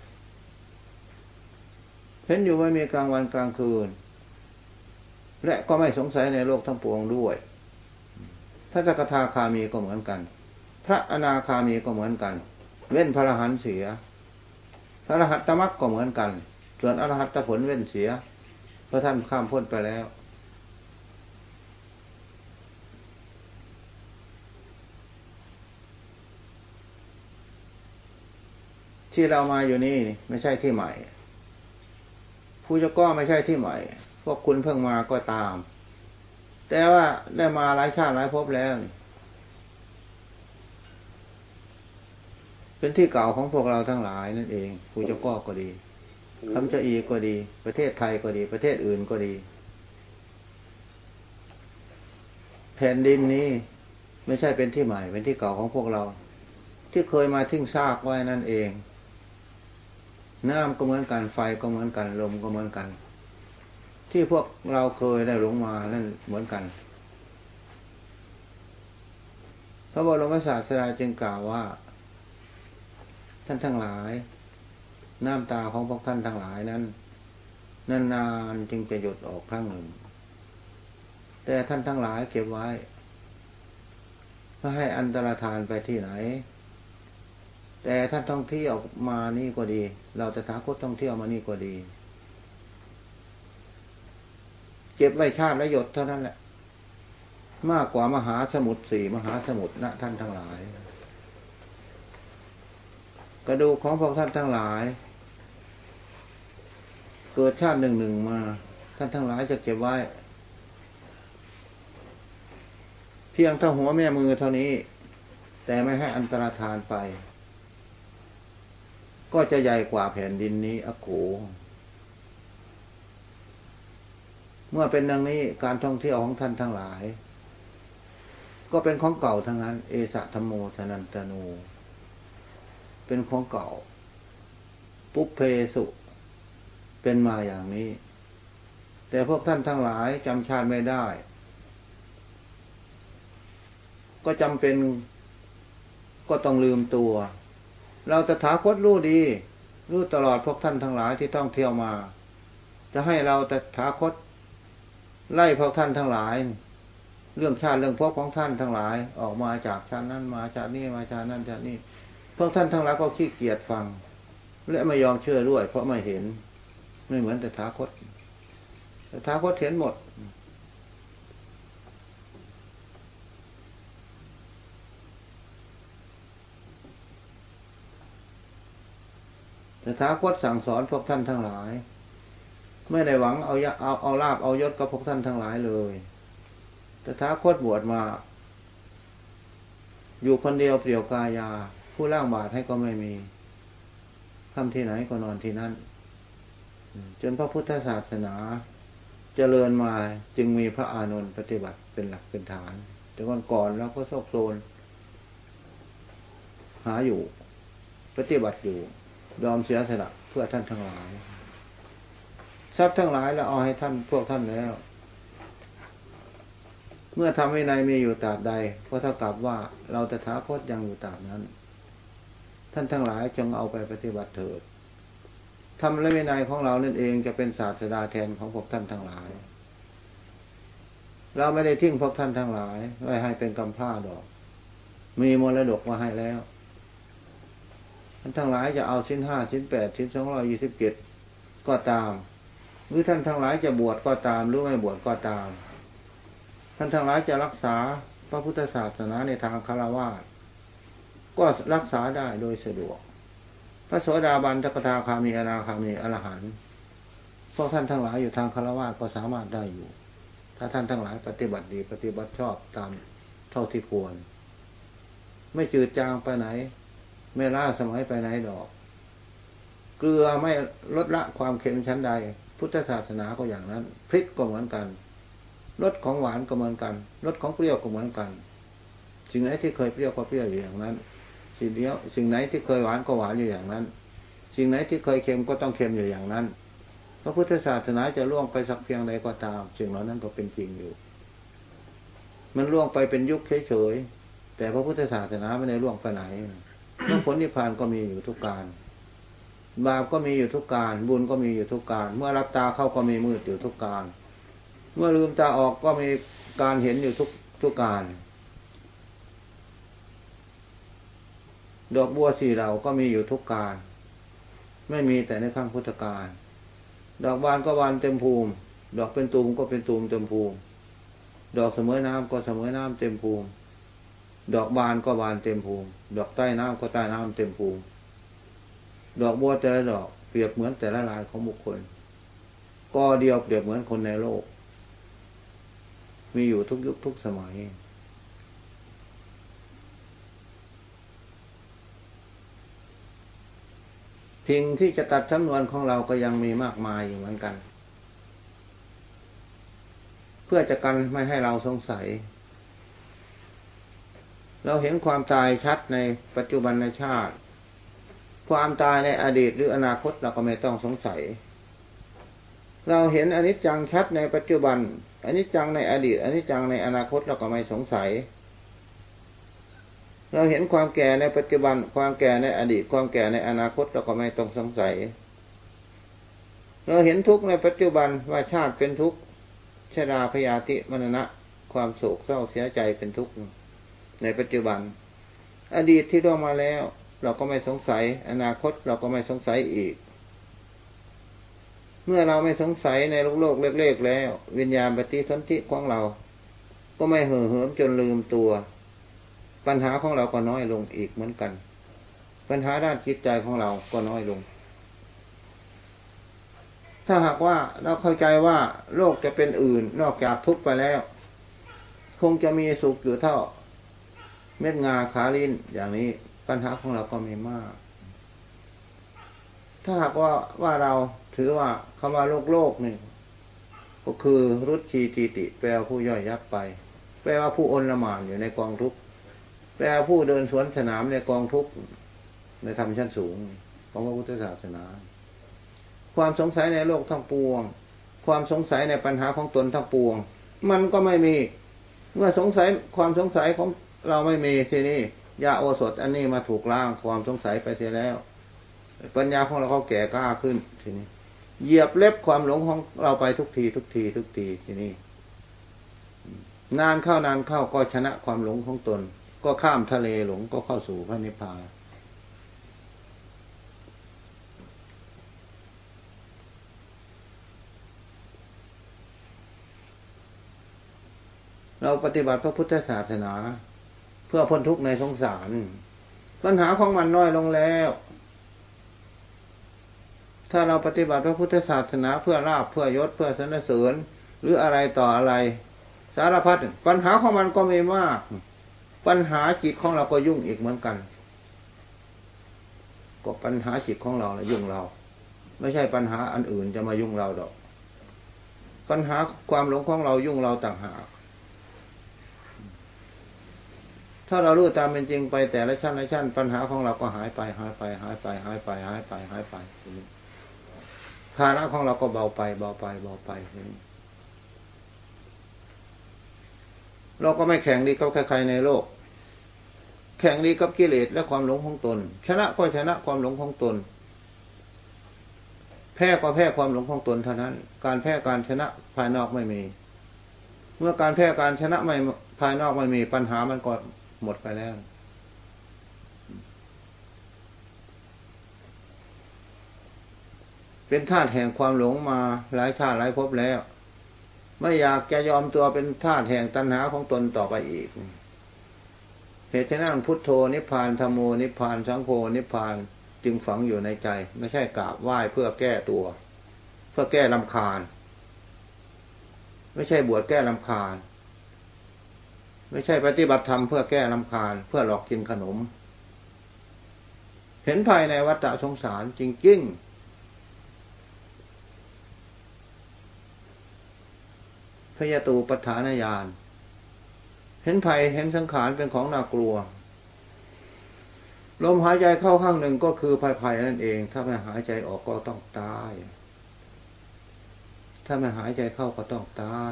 เห็นอยู่ไม่มีกลางวันกลางคืนและก็ไม่สงสัยในโลกทั้งปวงด้วยพระสกทาคามีก็เหมือนกันพระอนาคามีก็เหมือนกันเว้นพระอรหันต์เสียพระอรหัตตมรรคก็เหมือนกันส่วนอรหัตตผลเว้นเสียเพราะท่านข้ามพ้นไปแล้วที่เรามาอยู่นี่ไม่ใช่ที่ใหม่ผู้เจ้าก็ไม่ใช่ที่ใหม่พวกคุณเพิ่งมาก็ตามแต่ว่าได้มาหลายชาติหลายภพแล้วเป็นที่เก่าของพวกเราทั้งหลายนั่นเองผู้เจ้าก็ก็ดีคำเจ้าอีก็ดีประเทศไทยก็ดีประเทศอื่นก็ดีแผ่นดินนี้ไม่ใช่เป็นที่ใหม่เป็นที่เก่าของพวกเราที่เคยมาทิ้งซากไว้นั่นเองน้ำก็เหมือนกันไฟก็เหมือนกันลมก็เหมือนกันที่พวกเราเคยได้หลงมานั่นเหมือนกันพระบรมศาสดาจึงกล่าวว่าท่านทั้งหลายน้ำตาของพวกท่านทั้งหลายนั้นนานๆจึงจะหยดออกครั้งหนึ่งแต่ท่านทั้งหลายเก็บไว้เพื่อให้อันตรธานไปที่ไหนแต่ท่านท่องเที่ยวมานี่ก็ดีเราจะถาคตท่องเที่ยวมานี่ก็ดีเก็บไว้ชาติและหยดเท่านั้นแหละมากกว่ามหาสมุทรสี่มหาสมุทรนะท่านทั้งหลายกระดูกของพวกท่านทั้งหลายเกิดชาติหนึ่งหนึ่งมาท่านทั้งหลายจะเก็บไว้เพียงเท่าหัวแม่มือเท่านี้แต่ไม่ให้อันตรธานไปก็จะใหญ่กว่าแผ่นดินนี้อโขเมื่อเป็นดังนี้การท่องเที่ยวของท่านทั้งหลายก็เป็นของเก่าทั้งนั้นเอสะธัมโมชนันตโนเป็นของเก่าปุพเพสุเป็นมาอย่างนี้แต่พวกท่านทั้งหลายจำชาติไม่ได้ก็จำเป็นก็ต้องลืมตัวเราตถาคตรู้ดีรู้ตลอดพวกท่านทั้งหลายที่ต้องเที่ยวมาจะให้เราตถาคตไล่พวกท่านทั้งหลายเรื่องชาติเรื่องภพของท่านทั้งหลายออกมาจากชาตินั้นมาชาตินี้มาชาตินั้นชาตินี้พวกท่านทั้งหลายก็ขี้เกียจฟังและไม่ยอมเชื่อด้วยเพราะไม่เห็นไม่เหมือนตถาคตตถาคตเห็นหมดตถาคตสั่งสอนพวกท่านทั้งหลายไม่ได้หวังเอาเอาเอาลาภเอายศกับพวกท่านทั้งหลายเลยตถาคตบวชมาอยู่คนเดียวเปลี่ยวกายาผู้ล่างบาตรให้ก็ไม่มีค่ำที่ไหนก็นอนที่นั่นจนพระพุทธศาสนาเจริญมาจึงมีพระอานนท์ปฏิบัติเป็นหลักเป็นฐานแต่ก่อนก่อนเราก็โซกโซนหาอยู่ปฏิบัติอยู่ยอมเสียสละเพื่อท่านทั้งหลายทรัพย์ทั้งหลายแล้วเอาให้ท่านพวกท่านแล้วเมื่อทำวินัยมีอยู่ตราบใดก็เท่ากับว่าเราตถาคตยังอยู่ตราบนั้นท่านทั้งหลายจงเอาไปปฏิบัติเถิดธรรมและวินัยของเรานั่นเองจะเป็นศาสดาแทนของพวกท่านทั้งหลายเราไม่ได้ทิ้งพวกท่านทั้งหลายไว้ให้เป็นกำพร้าดอกมีมรดกมาให้แล้วท่านทั้งหลายจะเอาชิ้นห้าชิ้นแปดชิ้นสองร้อยยี่สิบเจ็ดก็ตามหรือท่านทั้งหลายจะบวชก็ตามหรือไม่บวชก็ตามท่านทั้งหลายจะรักษาพระพุทธศาสนาในทางฆราวาสก็รักษาได้โดยสะดวกพระโสดาบันสกทาคามีอนาคามีอรหันต์พวกท่านทั้งหลายอยู่ทางฆราวาสก็สามารถได้อยู่ถ้าท่านทั้งหลายปฏิบัติดีปฏิบัติชอบตามเท่าที่ควรไม่จืดจางไปไหนไม่ล้าสมัยไปไหนดอกเกลือไม่ลดละความเค็มชั้นใดพุทธศาสนาก็อย่างนั้นพริกก็เหมือนกันรสของหวานก็เหมือนกันรสของเปรี้ยวก็เหมือนกันสิ่งไหนที่เคยเปรี้ยวก็เปรี้ยวอยู่อย่างนั้นสิ่งเดียวสิ่งไหนที่เคยหวานก็หวานอยู่อย่างนั้นสิ่งไหนที่เคยเค็มก็ต้องเค็มอยู่อย่างนั้นพระพุทธศาสนาจะล่วงไปสักเพียงใดก็ตามสิ่งเหล่านั้นก็เป็นจริงอยู่มันล่วงไปเป็นยุคเฉยๆแต่พระพุทธศาสนาไม่ได้ล่วงไปไหนมรรคผลนิพพานก็มีอยู่ทุกการบาปก็มีอยู่ทุกการบุญก็มีอยู่ทุกการเมื่อรับตาเข้าก็มีมืดอยู่ทุกการเมื่อลืมตาออกก็มีการเห็นอยู่ทุกทุกการดอกบัวสี่เหล่าก็มีอยู่ทุกการไม่มีแต่ในครั้งพุทธกาลดอกบานก็บานเต็มภูมิดอกเป็นตูมก็เป็นตูมเต็มภูมิดอกเสมอน้ำก็เสมอน้ำเต็มภูมิดอกบานก็บานเต็มภูมิดอกใต้น้ำก็ใต้น้ำเต็มภูมิดอกบัวแต่ละดอกเปรียบเหมือนแต่ละลายของบุคคลก็เดียวเปรียบเหมือนคนในโลกมีอยู่ทุกยุคทุกสมัยสิ่งที่จะตัดสำนวนของเราก็ยังมีมากมายอยู่เหมือนกันเพื่อจะกันไม่ให้เราสงสัยเราเห็นความตายชัดในปัจจุบันชาติความตายในอดีตหรืออนาคตเราก็ไม่ต้องสงสัยเราเห็นอนิจจังชัดในปัจจุบันอนิจจังในอดีตอนิจจังในอนาคตเราก็ไม่สงสัยเราเห็นความแก่ในปัจจุบันความแก่ในอดีตความแก่ในอนาคตเราก็ไม่ต้องสงสัยเราเห็นทุกข์ในปัจจุบันว่าชาติเป็นทุกข์ชราพยาธิมรณะความโศกเศร้าเสียใจเป็นทุกข์ในปัจจุบันอดีตที่ล่วงมาแล้วเราก็ไม่สงสัยอนาคตเราก็ไม่สงสัยอีกเมื่อเราไม่สงสัยในโลกโลกเล็กๆแล้ววิญญาณปฏิสนธิของเราก็ไม่เห่อเหิมจนลืมตัวปัญหาของเราก็น้อยลงอีกเหมือนกันปัญหาด้านจิตใจของเราก็น้อยลงถ้าหากว่าเราเข้าใจว่าโลกจะเป็นอื่นนอกจากทุกข์ไปแล้วคงจะมีสุขอยู่เท่าเม็ดงาขาลิ้นอย่างนี้ปัญหาของเราก็ไม่มากถ้าหากว่าว่าเราถือว่าคำว่าโลกโลกนี่ก็คือรุจชีตีติแปลผู้ย่อยยับไปแปลว่าผู้อนละหม่านอยู่ในกองทุกข์แปลว่าผู้เดินสวนสนามในกองทุกข์ในธรรมชั้นสูงของพระพุทธศาสนาความสงสัยในโลกทั้งปวงความสงสัยในปัญหาของตนทั้งปวงมันก็ไม่มีเมื่อสงสัยความสงสัยของเราไม่มีทีนี้ยาโอสถอันนี้มาถูกล้างความสงสัยไปเสียแล้วปัญญาของเราเขาแก่กล้าขึ้นทีนี้เหยียบเล็บความหลงของเราไปทุกทีทุกทีทุกทีทีนี้นานเข้านานเข้าก็ชนะความหลงของตนก็ข้ามทะเลหลงก็เข้าสู่พระนิพพานเราปฏิบัติพระพุทธศาสนาเพื่อพ้นทุกข์ในสงสารปัญหาของมันน้อยลงแล้วถ้าเราปฏิบัติพระพุทธศาสนาเพื่อลาภเพื่อยศเพื่อสรรเสริญหรืออะไรต่ออะไรสารพัดปัญหาของมันก็มีมากปัญหาจิตของเราก็ยุ่งอีกเหมือนกันก็ปัญหาจิตของเราและยุ่งเราไม่ใช่ปัญหาอันอื่นจะมายุ่งเราดอกปัญหาความหลงของเรายุ่งเราต่างหากถ้าเรารู้ตามเป็นจริงไปแต่ละชั้นละชั้นปัญหาของเราก็หายไปหายไปหายไปหายไปหายไปหายไปภาระของเราก็เบาไปเบาไปเบาไปเราก็ไม่แข่งดีกับใครๆในโลกแข่งดีกับกิเลสและความหลงของตนชนะก็ชนะความหลงของตนแพ้ก็แพ้ความหลงของตนเท่านั้นการแพ้การชนะภายนอกไม่มีเมื่อการแพ้การชนะไม่ภายนอกไม่มีปัญหามันก็หมดไปแล้วเป็นธาตุแห่งความหลงมาหลายชาติหลายภพแล้วไม่อยากจะยอมตัวเป็นธาตุแห่งตัณหาของตนต่อไปอีกเหตุฉะนั้นพุทโธนิพพานธัมโมนิพพานสังโฆนิพพานจึงฝังอยู่ในใจไม่ใช่กราบไหว้เพื่อแก้ตัวเพื่อแก้รำคาญไม่ใช่บวชแก้รำคาญไม่ใช่ปฏิบัติธรรมเพื่อแก้รำคาญเพื่อหลอกกินขนมเห็นภายในวัฏสงสารจริงๆพยตูปัฏฐานญาณเห็นภัยเห็นสังขารเป็นของน่ากลัวลมหายใจเข้าข้างหนึ่งก็คือภัยภัยนั่นเองถ้าไม่หายใจออกก็ต้องตายถ้าไม่หายใจเข้าก็ต้องตาย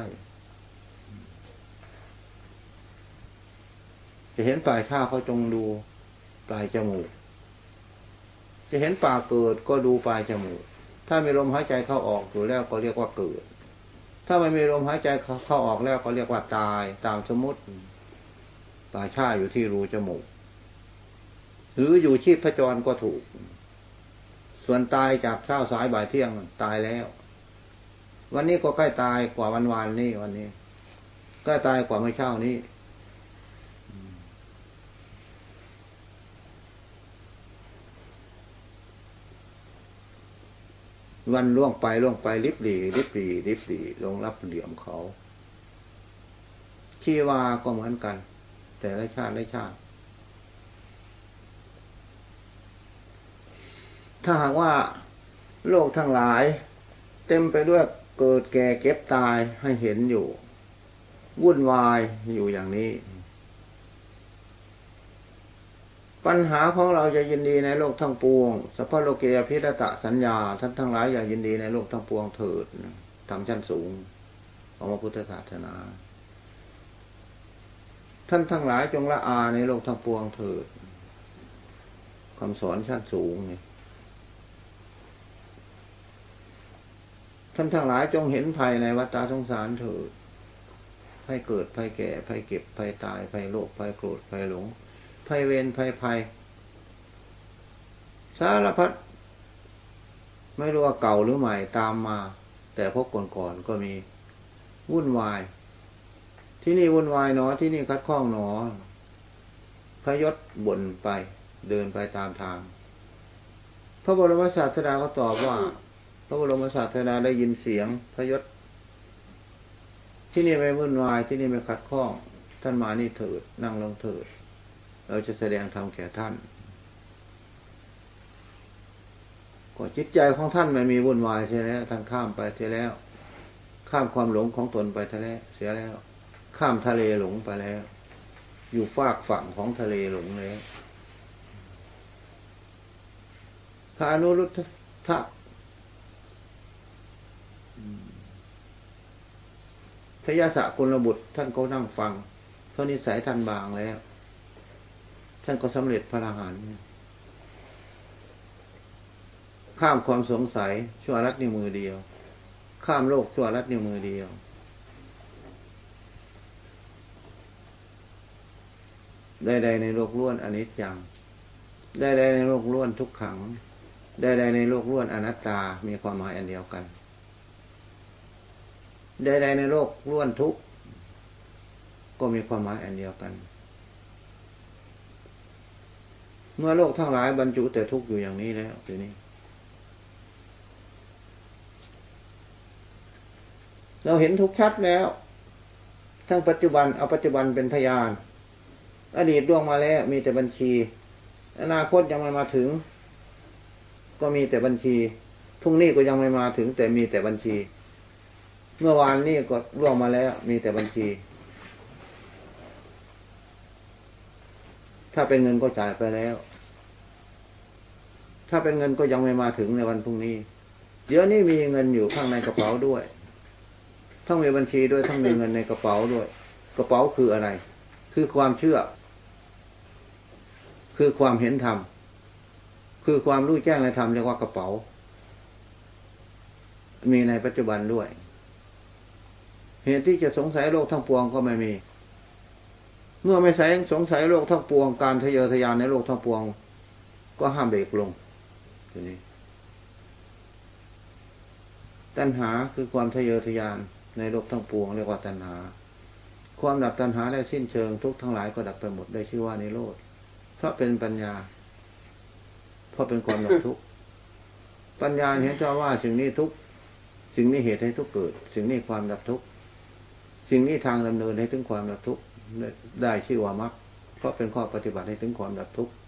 จะเห็นปลายท่าเขาจงดูปลายจมูกจะเห็นป่าเกิดก็ดูปลายจมูกถ้ามีลมหายใจเข้าออกอยู่แล้วก็เรียกว่าเกิดถ้าไม่มีลมหายใจเข้าออกแล้วก็เรียกว่าตายตามสมมติป่าชาอยู่ที่รูจมูกหรืออยู่ชีพจรก็ถูกส่วนตายจากเช้าสายบ่ายเที่ยงตายแล้ววันนี้ก็ใกล้ตายกว่าวันวานนี้วันนี้ใกล้ตายกว่าเมื่อเช้านี้วันล่วงไปล่วงไปลิบหลีลิบหลีลิบหลีลงรับเหลี่ยมเขาชีวาก็เหมือนกันแต่ละชาติละชาติถ้าหากว่าโลกทั้งหลายเต็มไปด้วยเกิดแก่เก็บตายให้เห็นอยู่วุ่นวายอยู่อย่างนี้ปัญหาของเราจะยินดีในโลกทั้งปวงสัพพโลเกอภิรตะสัญญาท่านทั้งหลายอย่ายินดีในโลกทั้งปวงเถิดทำชั้นสูงของพระพุทธศาสนาท่านทั้งหลายจงละอาในโลกทั้งปวงเถิดคำสอนชั้นสูงนี่ท่านทั้งหลายจงเห็นภัยในวัฏสงสารเถิดภัยเกิดภัยแก่ภัยเก็บภัยตายภัยโลภภัยโกรธภัยหลงภัยเวรภัยภัยสารพัดไม่รู้ว่าเก่าหรือใหม่ตามมาแต่พบก่อนๆก็มีวุ่นวายที่นี่วุ่นวายหนอที่นี่คัดข้องหนอพยศบ่นไปเดินไปตามทางพระบรมศาสดาก็ตอบว่าพระบรมศาสดาได้ยินเสียงพยศที่นี่ไม่วุ่นวายที่นี่ไม่คัดข้องท่านมานี่เถิดนั่งลงเถิดเราจะแสดงธรรมแก่ท่านก็จิตใจของท่านไม่มีวุ่นวายใช่แล้วท่านข้ามไปเสียแล้วข้ามความหลงของตนไปเสียแล้วเสียแล้วข้ามทะเลหลงไปแล้วอยู่ฟากฝั่งของทะเลหลงแล้วพระอนุรุทธะพระยาสกุลบุตรท่านก็นั่งฟังเพราะนิสัยท่านบางแล้วท่านก็สำเร็จพระอรหันต์ข้ามความสงสัยชั่วลัดนิ้วมือเดียวข้ามโลกชั่วลัดนิ้วมือเดียวใดๆในโลกล้วนอนิจจังใดๆในโลกล้วนทุกขังใดๆในโลกล้วนอนัตตามีความหมายอันเดียวกันใดๆในโลกล้วนทุกข์ก็มีความหมายอันเดียวกันเมื่อโลกทั้งหลายบรรจุแต่ทุกข์อยู่อย่างนี้แล้วทีนี้เราเห็นทุกข์ชัดแล้วทั้งปัจจุบันเอาปัจจุบันเป็นพยานอดีตล่วงมาแล้วมีแต่บัญชีอนาคตยังไม่มาถึงก็มีแต่บัญชีพรุ่งนี้ก็ยังไม่มาถึงแต่มีแต่บัญชีเมื่อวานนี้ก็ล่วงมาแล้วมีแต่บัญชีถ้าเป็นเงินก็จ่ายไปแล้วถ้าเป็นเงินก็ยังไม่มาถึงในวันพรุ่งนี้เดี๋ยวนี้มีเงินอยู่ข้างในกระเป๋าด้วยทั้งมีบัญชีด้วยทั้งมีเงินในกระเป๋าด้วยกระเป๋าคืออะไรคือความเชื่อคือความเห็นธรรมคือความรู้แจ้งในธรรมเรียกว่ากระเป๋ามีในปัจจุบันด้วยเหตุที่จะสงสัยโลกทั้งปวงก็ไม่มีเมื่อไม่ใส่สงสัยโลกทั้งปวงการทะเยอทะยานในโลกทั้งปวงก็ห้ามเบรกลงทีนี้ตัณหาคือความทะเยอทะยานในโลกทั้งปวงเรียกว่าตัณหาความดับตัณหาได้สิ้นเชิงทุกทั้งหลายก็ดับไปหมดได้ชื่อว่านิโรธเพราะเป็นปัญญาเพราะเป็นความดับทุกข์ปัญญาเห็นเจ้าว่าสิ่งนี้ทุกข์สิ่งนี้เหตุให้ทุกข์เกิดสิ่งนี้ความดับทุกข์สิ่งนี้ทางดำเนินให้ถึงความดับทุกข์ได้ชื่อว่ามรรคเพราะเป็นข้อปฏิบัติให้ถึงความดับทุกข์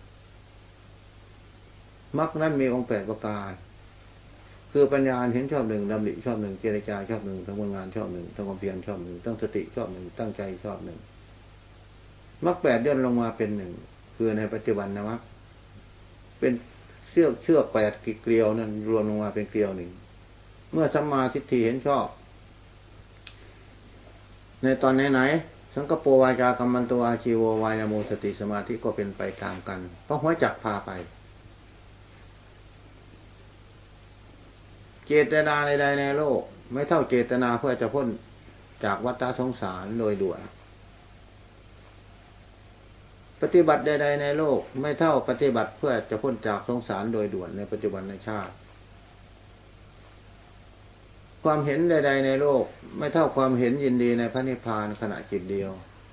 มรรคนั้นมีองค์แปดประการคือปัญญาเห็นชอบหนึ่งดำริชอบหนึ่งเจริญาชอบหนึ่งทำงานชอบหนึ่งทำความเพียรชอบหนึ่งตั้งสติชอบหนึ่งตั้งใจชอบหนึ่งมรรคแปดย่นลงมาเป็นหนึ่งคือในปัจจุบันนะมรรคเป็นเชือกเชือกแปดเกลียวนั้นรวมลงมาเป็นเกลียวหนึ่งเมื่อสัมมาทิฏฐิเห็นชอบในตอนไหนๆสังกปรวาจากัมมันโตอาชีโววายโมสติสมาธิก็เป็นไปตามกันเพราะหัวจักพาไปเจตนาใดๆในโลกไม่เท่าเจตนาเพื่อจะพ้นจากวัฏสงสารโดยด่วนปฏิบัติใดๆในโลกไม่เท่าปฏิบัติเพื่อจะพ้นจากสงสารโดยด่วนในปัจจุบันในชาติความเห็นใดๆในโลกไม่เท่าความเห็นยินดีในพระนิพพานขณะจิตเดียว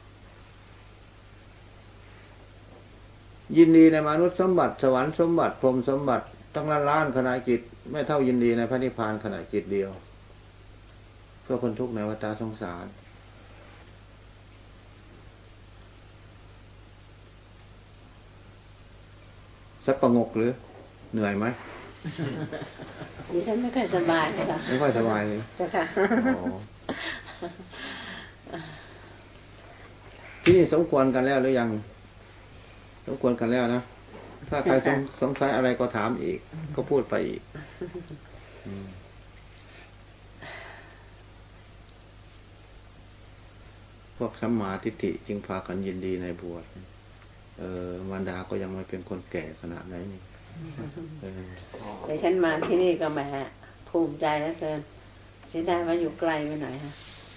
ยินดีในมนุษย์สมบัติสวรรค์สมบัติพรหมสมบัติตั้งล้านล้านขณะจิตไม่เท่ายินดีในพระนิพพานขณะจิตเดียวเพื่อพ้นทุกข์ในวัฏสงสารสับประงกหรือเหนื่อยไหมดิฉันไม่ค่อยสบายค่ะไม่ค่อยสบายเลยจ้ะค่ะที่นี่สมควรกันแล้วหรือยังสมควรกันแล้วนะถ้าใครสงสงสัยอะไรก็ถามอีกก็พูดไปอีกพวกสัมมาทิฏฐิจึงพากันยินดีในบวชเออมารดาก็ยังไม่เป็นคนแก่ขนาดไหนนี่แต่ฉันมาที่นี่ก็แหมภูมิใจแล้วเกินเสียดายว่าอยู่ไกลไปหน่อยค่ะ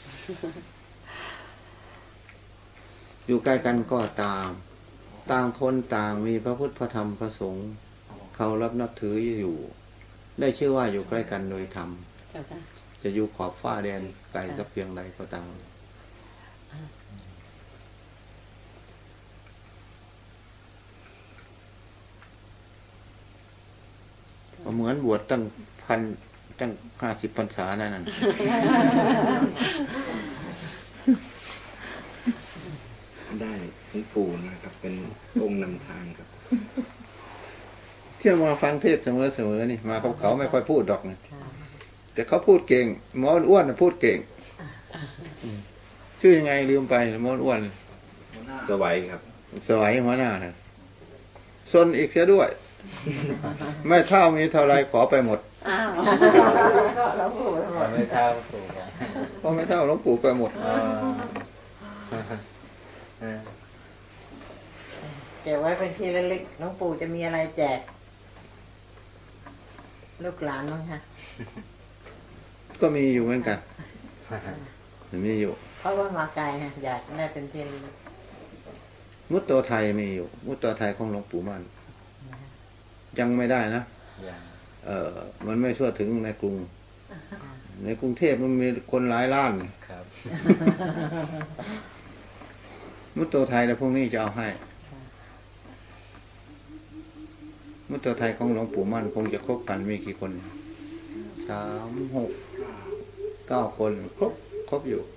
อยู่ใกล้กันก็ตามต่างคนต่างมีพระพุทธพระธรรมพระสงฆ์เขารับนับถืออยู่ได้ชื่อว่าอยู่ใกล้กันโดยธรรมจะอยู่ขอบฟ้าแดนไกลสักเพียงใดก็ตามเหมือนบวชตั้งพันตั้งห้าสิบพรรษานั่นน่ะได้หลวงปู่นะครับเป็นองค์นำทางครับเที่ยวมาฟังเทศเสมอเสมอนี่มาเขาเขาไม่ค่อยพูดดอกนะแต่เขาพูดเก่งหมออ้วนพูดเก่งชื่อยังไงลืมไปมดอ้วนสวัยครับสวัยหัวหน้านะซนอีกเสียด้วยไม่เท่ามีเท่าไรขอไปหมดอ้าวหลวงปู่หมดไม่เท่าหลวงปู่ก็ไม่เท่าหลวงปู่ไปหมดเก็บไว้เป็นที่ระลึกหลวงปู่จะมีอะไรแจกลูกหลานมั้งคะก็มีอยู่เหมือนกันมีอยู่เพราะว่ามาไกลฮะอยากได้เป็นที่ระลึกมุตโตไทยมีอยู่มุตโตไทยของหลวงปู่มั่นยังไม่ได้นะเออมันไม่ทั่วถึงในกรุงในกรุงเทพมันมีคนหลายล้านครับมุตโตไทยแล้วพวกนี้จะเอาให้มุตโตไทยของหลวงปู่มั่นคงจะครบกันมีกี่คนสามหกเก้าคนครบครบอยู่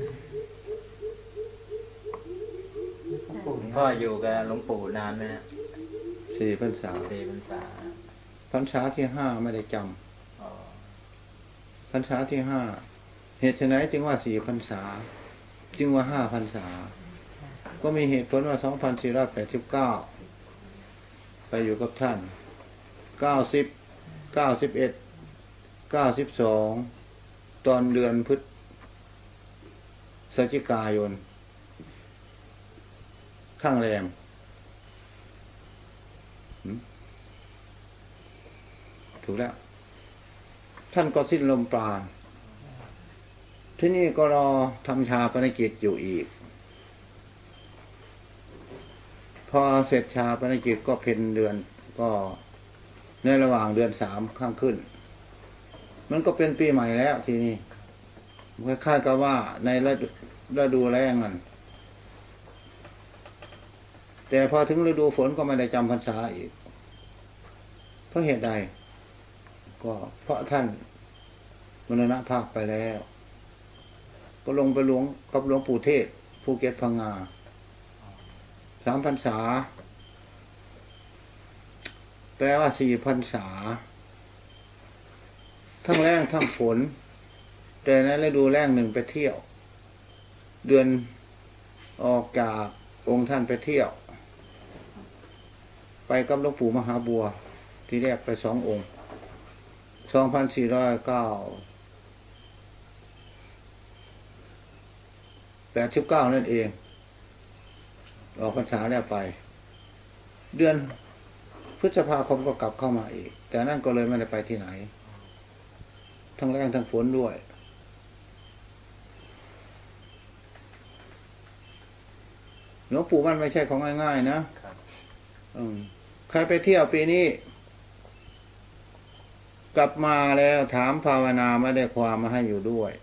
พ่ออยู่กับหลวงปู่นานไหมฮะสี่พรรษาสี่พรรษาพรรษาที่ห้าไม่ได้จำพรรษาที่ห้าเหตุไฉนจึงว่าสี่พรรษาจึงว่าห้าพรรษาก็มีเหตุผลว่าสองพันสี่ร้อยแปดสิบเก้าไปอยู่กับท่านเก้าสิบเก้าสิบเอ็ดเก้าสิบสองตอนเดือนพฤศจิกายนข้างแรมถูกแล้วท่านก็สิ้นลมปราณที่นี่ก็รอทำชาปนกิจอยู่อีกพอเสร็จชาปนกิจก็เพ็ญเดือนก็ในระหว่างเดือนสามข้างขึ้นมันก็เป็นปีใหม่แล้วทีนี้คล้ายๆกับว่าในฤดูแล้งนั่นแต่พอถึงฤดูฝนก็ไม่ได้จำพรรษาอีกเพราะเหตุใดก็เพราะท่านมรณภาพไปแล้วก็ลงไปหลวงกับหลวงปู่เทศภูเก็ตพังงาสามพรรษาแปลว่าสี่พรรษาทั้งแล้งทั้งฝนแต่ในฤดูแล้งหนึ่งไปเที่ยวเดือนออกจากองค์ท่านไปเที่ยวไปกับหลวงปู่มหาบัวที่แรกไปสององค์สองพันสี่ร้อยเก้าแปดสิบเก้านั่นเองออกพรรษาแล้วไปเดือนพฤษภาคมก็กลับเข้ามาอีกแต่นั่นก็เลยไม่ได้ไปที่ไหนทั้งแรงทั้งฝนด้วยหลวงปู่มั่นไม่ใช่ของง่ายๆนะใครไปเที่ยวปีนี้กลับมาแล้วถามภาวนาไม่ได้ความมาให้อยู่ด้วย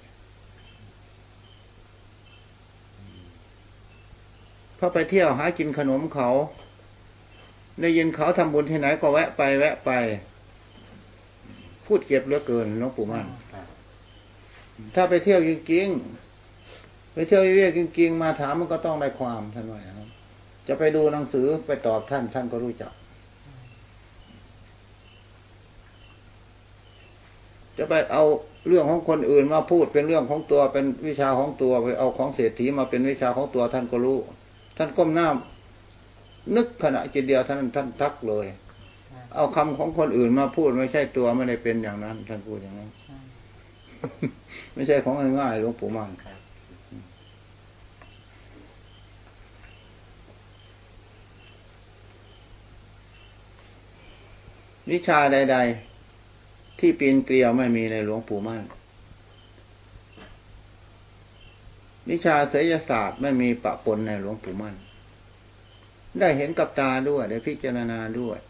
พอไปเที่ยวหากินขนมเขาได้ยินเขาทำบุญที่ไหนก็แวะไปแวะไปพูดเก็บเหลือเกินหลวงปู่มั่นถ้าไปเที่ยวจริงๆไปเที่ยวเรียกจริงๆมาถามมันก็ต้องได้ความท่านว่าครับจะไปดูหนังสือไปตอบท่านท่านก็รู้จักจะไปเอาเรื่องของคนอื่นมาพูดเป็นเรื่องของตัวเป็นวิชาของตัวไปเอาของเศรษฐีมาเป็นวิชาของตัวท่านก็รู้ท่านก้มหน้านึกขณะจิตเดียวท่านท่านทักเลยเอาคำของคนอื่นมาพูดไม่ใช่ตัวไม่ได้เป็นอย่างนั้นท่านพูดอย่างนั้นไม่ใช่ของง่ายๆหลวงปู่มั่นวิชาใดๆที่ปีนเกลียวไม่มีในหลวงปู่มั่นวิชาไสยศาสตร์ไม่มีปะปนในหลวงปู่มั่นได้เห็นกับตาด้วยได้พิจารณาด้วย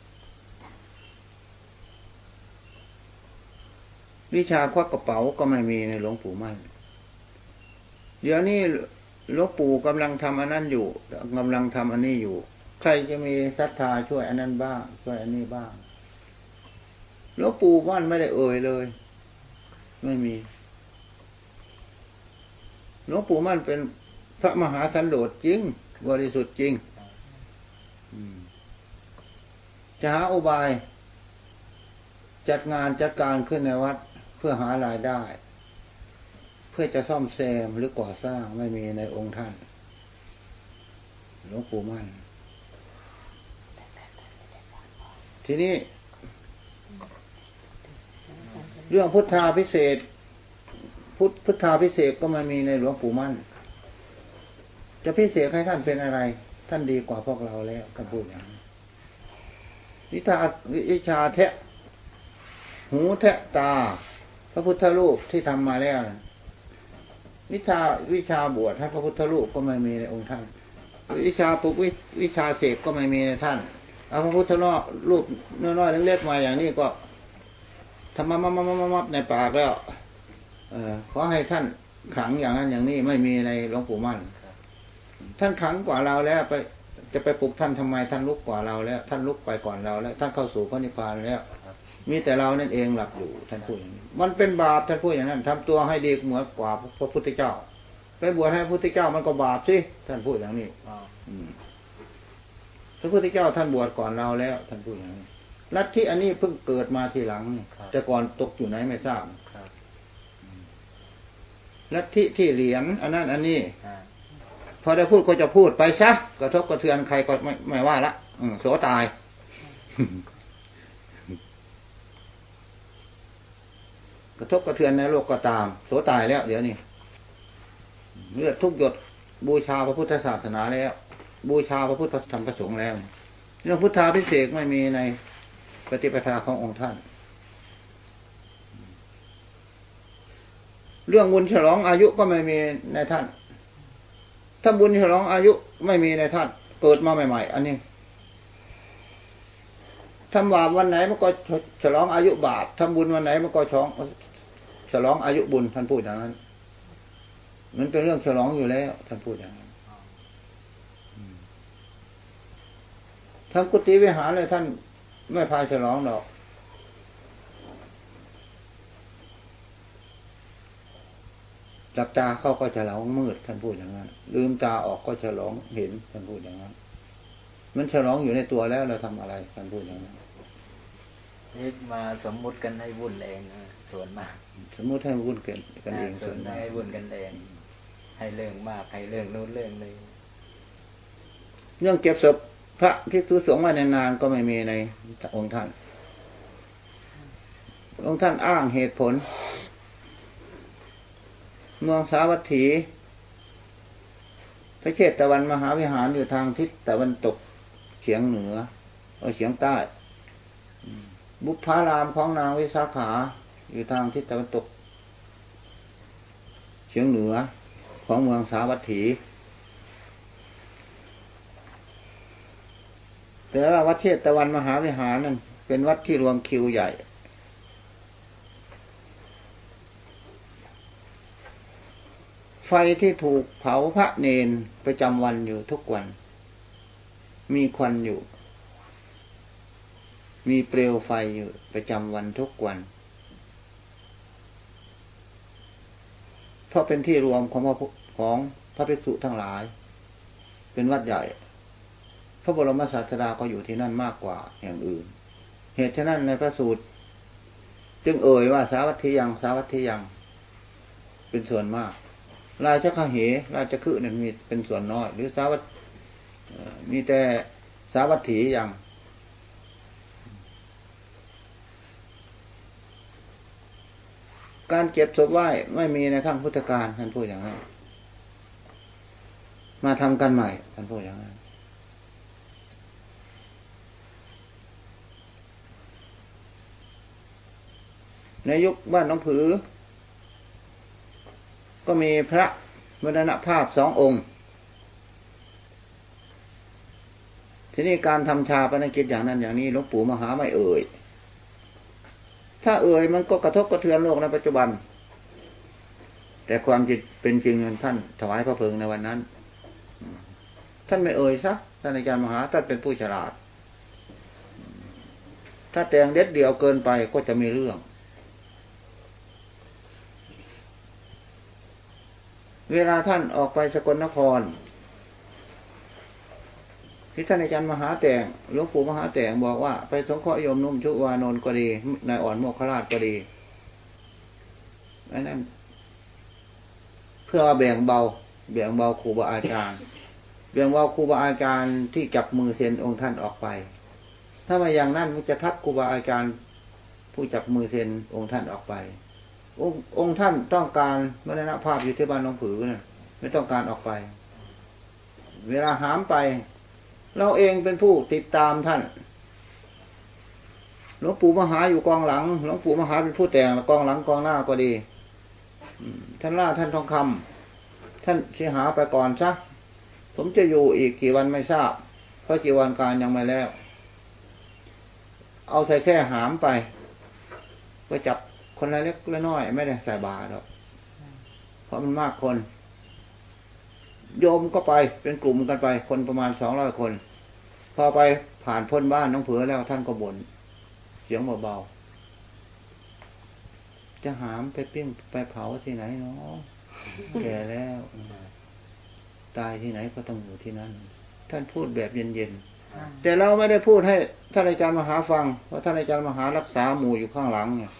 วิชาควักกระเป๋าก็ไม่มีในหลวงปู่มั่นเดี๋ยวนี้หลวงปู่กำลังทำอันนั้นอยู่กำลังทำอันนี้อยู่ใครจะมีศรัทธาช่วยอันนั้นบ้างช่วยอันนี้บ้างหลวงปู่มั่นไม่ได้เอ่ยเลยไม่มีหลวงปู่มั่นเป็นพระมหาสันโดษจริงบริสุทธิ์จริงจะหาอุบายจัดงานจัดการขึ้นในวัดเพื่อหารายได้เพื่อจะซ่อมแซมหรือก่อสร้างไม่มีในองค์ท่านหลวงปู่มั่นทีนี้เรื่องพุทธาพิเศษพุทธพุทธาพิเศษก็ไม่มีในหลวงปู่มั่นจะพิเศษให้ท่านเป็นอะไรท่านดีกว่าพวกเราแล้วท่านพูดอย่างนี้วิชาวิชาแทะหูแทะตาพระพุทธรูปที่ทำมาแล้ววิชาวิชาบวชให้พระพุทธรูปก็ไม่มีในองค์ท่านวิชาปุกวิวิชาเสกก็ไม่มีในท่านเอาพระพุทธรูปน้อยๆเล็กๆมาอย่างนี้ก็ทำมามามามามาในปากแล้วเออขอให้ท่านขังอย่างนั้นอย่างนี้ไม่มีในหลวงปู่มั่นท่านขังกว่าเราแล้วไปจะไปปลุกท่านทำไมท่านลุกกว่าเราแล้วท่านลุกไปก่อนเราแล้วท่านเข้าสู่พระนิพพานแล้วมีแต่เรานั่นเองหลับอยู่ท่านพูดอย่างนี้มันเป็นบาปท่านพูดอย่างนั้นทำตัวให้ดีเหมือนกว่าพระพุทธเจ้าไปบวชให้พระพุทธเจ้ามันก็บาปสิท่านพูดอย่างนี้พระพุทธเจ้าท่านบวชก่อนเราแล้วท่านพูดอย่างนี้ลัทธิอันนี้เพิ่งเกิดมาทีหลังแต่ก่อนตกอยู่ไหนไม่ทราบลัทธิที่เหรียญอันนั้นอันนี้พอได้พูดก็จะพูดไปซะกระทบกระเทือนใครก็ไม่ไม่ว่าละโสตายกระทบกระเทือนในโลกก็ตามโสตายแล้วเดี๋ยวนี้เลือดทุกหยดบูชาพระพุทธศาสนาแล้วบูชาพระพุทธธรรมประสงค์แล้วเรื่องพุทธาภิเษกไม่มีในปฏิปทาขององค์ท่านเรื่องบุญฉลองอายุก็ไม่มีในท่านถ้าบุญฉลองอายุไม่มีในท่านเกิดมาใหม่ๆอันนี้ทำบาปวันไหนมันก็ฉลองอายุบาปทำบุญวันไหนมันก็ฉลองฉลองอายุบุญท่านพูดอย่างนั้นมันเป็นเรื่องฉลองอยู่แล้วท่านพูดอย่างนั้นทำกุฏิวิหารเลยท่านไม่พาฉลองหรอกหลับตาเข้าก็ฉลองมืดท่านพูดอย่างนั้นลืมตาออกก็ฉลองเห็นท่านพูดอย่างนั้นมันฉลองอยู่ในตัวแล้วเราทำอะไรท่านพูดอย่างนั้นนี่มาสมมุติกันให้วุ่นเองส่วนมากสมมุติให้วุ่นกันกันเองส่วนมากให้วุ่นกันเองให้เรื่องมากให้เรื่องโน้นเรื่องนี้เรื่องเก็บศพพระภิกษุสงฆ์มาในนานก็ไม่มีในองค์ท่านองค์ท่านอ้างเหตุผลเมืองสาวัตถีพระเชตวันมหาวิหารอยู่ทางทิศตะวันตกเฉียงเหนือเอาเฉียงใต้บุพพารามของนางวิสาขาอยู่ทางทิศตะวันตกเฉียงเหนือของเมืองสาวัตถีแต่ว่าวัดเชตวันมหาวิหารนั้นเป็นวัดที่รวมคิวใหญ่ไฟที่ถูกเผาพระเนนประจำวันอยู่ทุกวันมีควันอยู่มีเปลวไฟอยู่ประจำวันทุกวันเพราะเป็นที่รวมของของพระภิกษุทั้งหลายเป็นวัดใหญ่พระบรมศาสดาก็อยู่ที่นั่นมากกว่าอย่างอื่นเหตุฉะนั้นในพระสูตรจึงเอ่ยว่าสาวัตถียังสาวัตถียังเป็นส่วนมากราชคเหราชคฤห์เนี่ยมีเป็นส่วนน้อยหรือสาวัตมีแต่สาวัตถียังการเก็บศพไหว้ไม่มีในขั้งพุทธกาลท่านพูดอย่างนั้นมาทำกันใหม่ท่านพูดอย่างนั้นในยุคบ้านหนองผือก็มีพระมรณภาพสององค์ทีนี้การทำชาปนกิจอย่างนั้นอย่างนี้หลวงปู่มหาไม่เอ่ยถ้าเอ่ยมันก็กระทบกระเทือนโลกในปัจจุบันแต่ความจริงเป็นจริงท่านถวายพระเพลิงในวันนั้นท่านไม่เอ่ยซะท่านอาจารย์มหาท่านเป็นผู้ฉลาดถ้าแต่งเด็ดเดี่ยวเกินไปก็จะมีเรื่องเวลาท่านออกไปสกลนครที่ท่านอาจารย์มหาแต่งหลวงปู่มหาแต่งบอกว่าไปสงเคราะห์โยมนุ่มชุวานนท์ก็ดีนายอ่อนโมคคราชก็ดีอันนั้นพื่อแบ่งเบาแบ่งเบาครูบาอาจารย์แบ่งเบาครูบาอาจารย์ที่จับมือเซ็นองค์ท่านออกไปถ้ามาอย่างนั้นมันจะทับครูบาอาจารย์ผู้จับมือเซ็นองค์ท่านออกไปองค์องค์ท่านต้องการมรณภาพอยู่ที่บ้านหลวงผือนะไม่ต้องการออกไปเวลาหามไปเราเองเป็นผู้ติดตามท่านหลวงปู่มหาอยู่กองหลังหลวงปู่มหาเป็นผู้แต่งกองหลังกองหน้าก็ดีท่านล่าท่านทองคำท่านเสียหาไปก่อนซะผมจะอยู่อีกกี่วันไม่ทราบเพราะกี่วันการยังไม่แล้วเอาใส่แค่หามไปก็จับคนละเล็กละน้อยไม่ได้ใส่บาตรหรอกเพราะมันมากคนโยมก็ไปเป็นกลุ่มกันไปคนประมาณสองร้อยคนพอไปผ่านพ้นบ้านน้องเผือแล้วท่านก็บ่นเสียงเบาๆจะหามไปปิ้งไปเผาที่ไหนเนาะแก่แล้วตายที่ไหนก็ต้องอยู่ที่นั่นท่านพูดแบบเย็นๆแต่เราไม่ได้พูดให้ท่านอาจารย์มหาฟังเพราะท่านอาจารย์มหารักษาหมู่อยู่ข้างหลังเนี่ย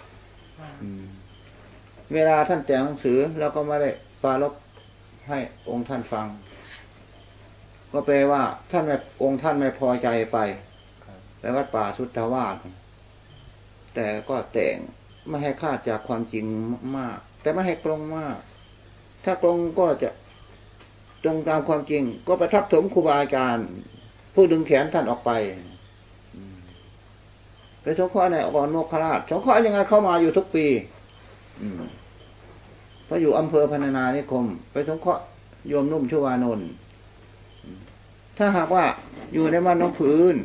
เวลาท่านแต่งหนังสือเราก็ไม่ได้ปรารภให้องค์ท่านฟังก็แปลว่าท่านไม่องค์ท่านไม่พอใจไปไปวัดป่าสุทธาวาสแต่ก็แต่งไม่ให้คาดจากความจริงมากแต่ไม่ให้ตรงมากถ้าตรงก็จะตรงตามความจริงก็ประทับถมครูบาอาจารย์ผู้ดึงแขนท่านออกไปไปสงเคราะห์ในอบรโมกขราชสงเคราะห์ยังไงเข้ามาอยู่ทุกปีเพราะอยู่อำเภอพรรณนานิคมไปสงเคราะห์โยมนุ่มชวานนท์ถ้าหากว่าอยู่ในบ้านน้องผืน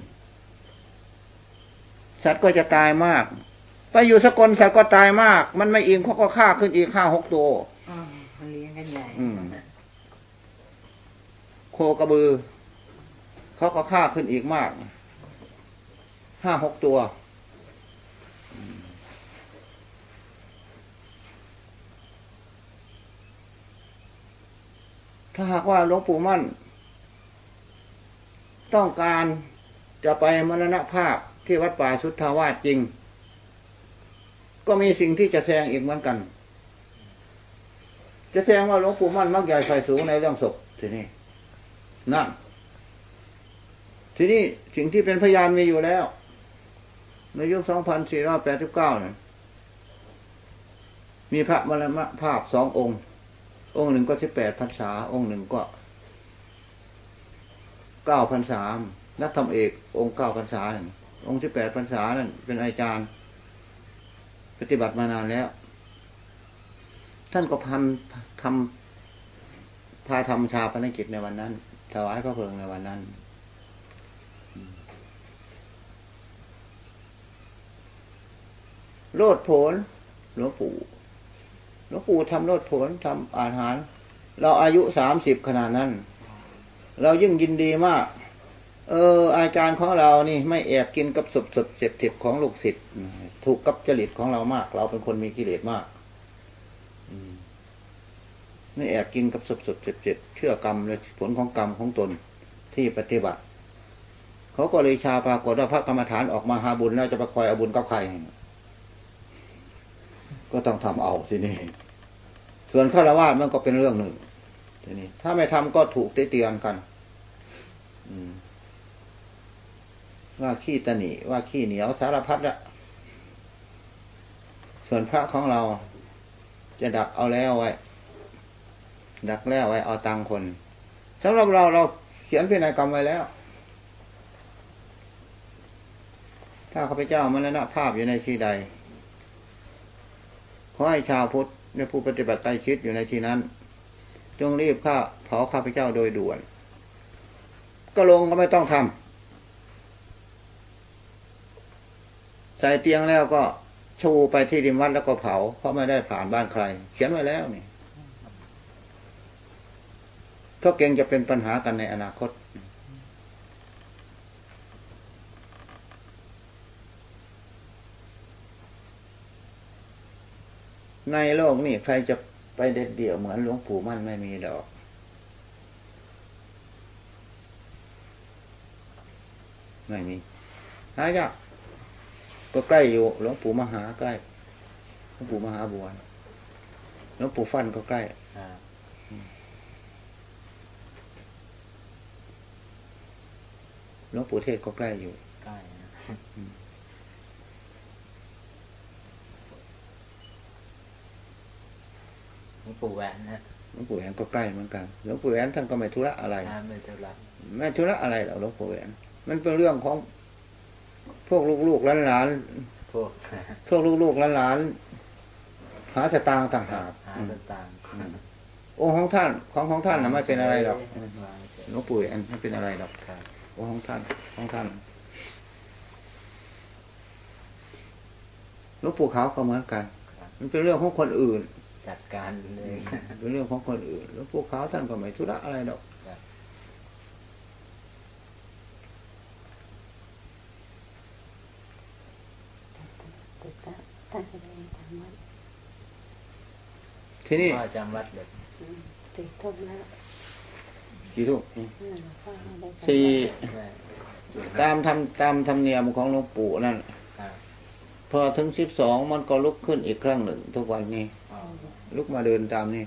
สัตว์ก็จะตายมากไปอยู่สกลสัตว์ก็ตายมากมันไม่อิงเขาก็ฆ่าขึ้นอีกฆ่าหกตัวเลี้ยงกันใหญ่โคกระบือเขาก็ฆ่าขึ้นอีกมากห้าหกตัวถ้าหากว่าหลวงปู่มั่นต้องการจะไปมรณภาพที่วัดป่าสุทธาวาสจริงก็มีสิ่งที่จะแสดงอีกเหมือนกันจะแสดงว่าหลวงปู่มั่นมักใหญ่ไฟสูงในเรื่องศพทีนี้นั่นทีนี้สิ่งที่เป็นพยานมีอยู่แล้วในยุคสองพันสี่ร้อยแปดสิบเก้าเนี่ยมีพระมรณภาพสององค์องค์หนึ่งก็สิบแปดพรรษาองค์หนึ่งก็เก้าพรรษานักธรรมเอกองค์เก้าพรรษาองค์สิบแปดพรรษานั่นเป็นอาจารย์ปฏิบัติมานานแล้วท่านก็พันทำพาทำชาปนกิจในวันนั้นถวายพระเพลิงในวันนั้นโลดโผนหลวงปู่หลวงปู่ทำโลดโผนทำอาหารเราอายุสามสิบขนาดนั้นเรายิ่งยินดีมากเอออาจารย์ของเรานี่ไม่แอบกินกับสบสบเสพติดของลูกศิษย์ถูกกับจริตของเรามากเราเป็นคนมีกิเลสมากไม่แอบกินกับสบสบเสพติดเชื่อกรรมและผลของกรรมของตนที่ปฏิบัติเขาก็เลยชาปรากฏว่าพระกรรมฐานออกมาหาบุญแล้วจะไปคอยเอาบุญกับใครก็ต้องทำเอาทีนี้ส่วนฆราวาสมันก็เป็นเรื่องหนึ่งทีนี้ถ้าไม่ทำก็ถูกเตียนกันว่าขี้ตะหนีว่าขี้เหนียวสารพัดละส่วนพระของเราจะดักเอาแล้วไว้ดักแล้วไว้เอาตังคนสำหรับเราเราเขียนพินัยกรรมไว้แล้วถ้าข้าพเจ้ามรณภาพอยู่ในที่ใดขอให้ชาวพุทธในผู้ปฏิบัติใต้ชิดอยู่ในที่นั้นจงรีบฆ่าเผาข้าพเจ้าโดยด่วนก็ลงก็ไม่ต้องทำใส่เตียงแล้วก็ชูไปที่ริมวัดแล้วก็เผาเพราะไม่ได้ผ่านบ้านใครเขียนไว้แล้วนี่เพราะเกรงจะเป็นปัญหากันในอนาคตในโลกนี่ใครจะไปเด็ดเดี่ยวเหมือนหลวงปู่มั่นไม่มีดอกไม่มีหายากก็ใกล้อยู่หลวงปู่มหาใกล้หลวงปู่มหาบัวหลวงปู่ฟั่นก็ใกล้ลวงปู่เทศก็ใกล้อยู่ใกล้นะหลวงปู่แหวนนะหลวงปู่แหวนก็ใกล้เหมือนกันหลวงปู่แหวนท่านก็ไม่ธุระอะไรไม่ธุระไม่ธุระอะไรหรอกหลวงปู่แหวนมันเป็นเรื่องของพวกลูกๆหลานๆพวกพวกลูกๆหลานๆหาสตางค์ต่างหากหาสตางค์องค์ของท่านของของท่านน่ะไม่เป็นอะไรหรอกหลวงปู่แหวนไม่เป็นอะไรหรอกองค์ของท่านของท่านหลวงปู่ขาวก็เหมือนกันมันเป็นเรื่องของคนอื่นจัดการเลยเป็นเรื่องของคนอื่นหลวงปู่ขาวท่านก็ไม่ธุระอะไรหรอกทีนี้จำวัดเลยติดทุ่มแล้วกี่ทุ่มสี่ตามทำตามธรรมเนียมของหลวงปู่นั่นพอถึงสิบสองมันก็ลุกขึ้นอีกครั้งหนึ่งทุกวันนี้ลุกมาเดินตามนี่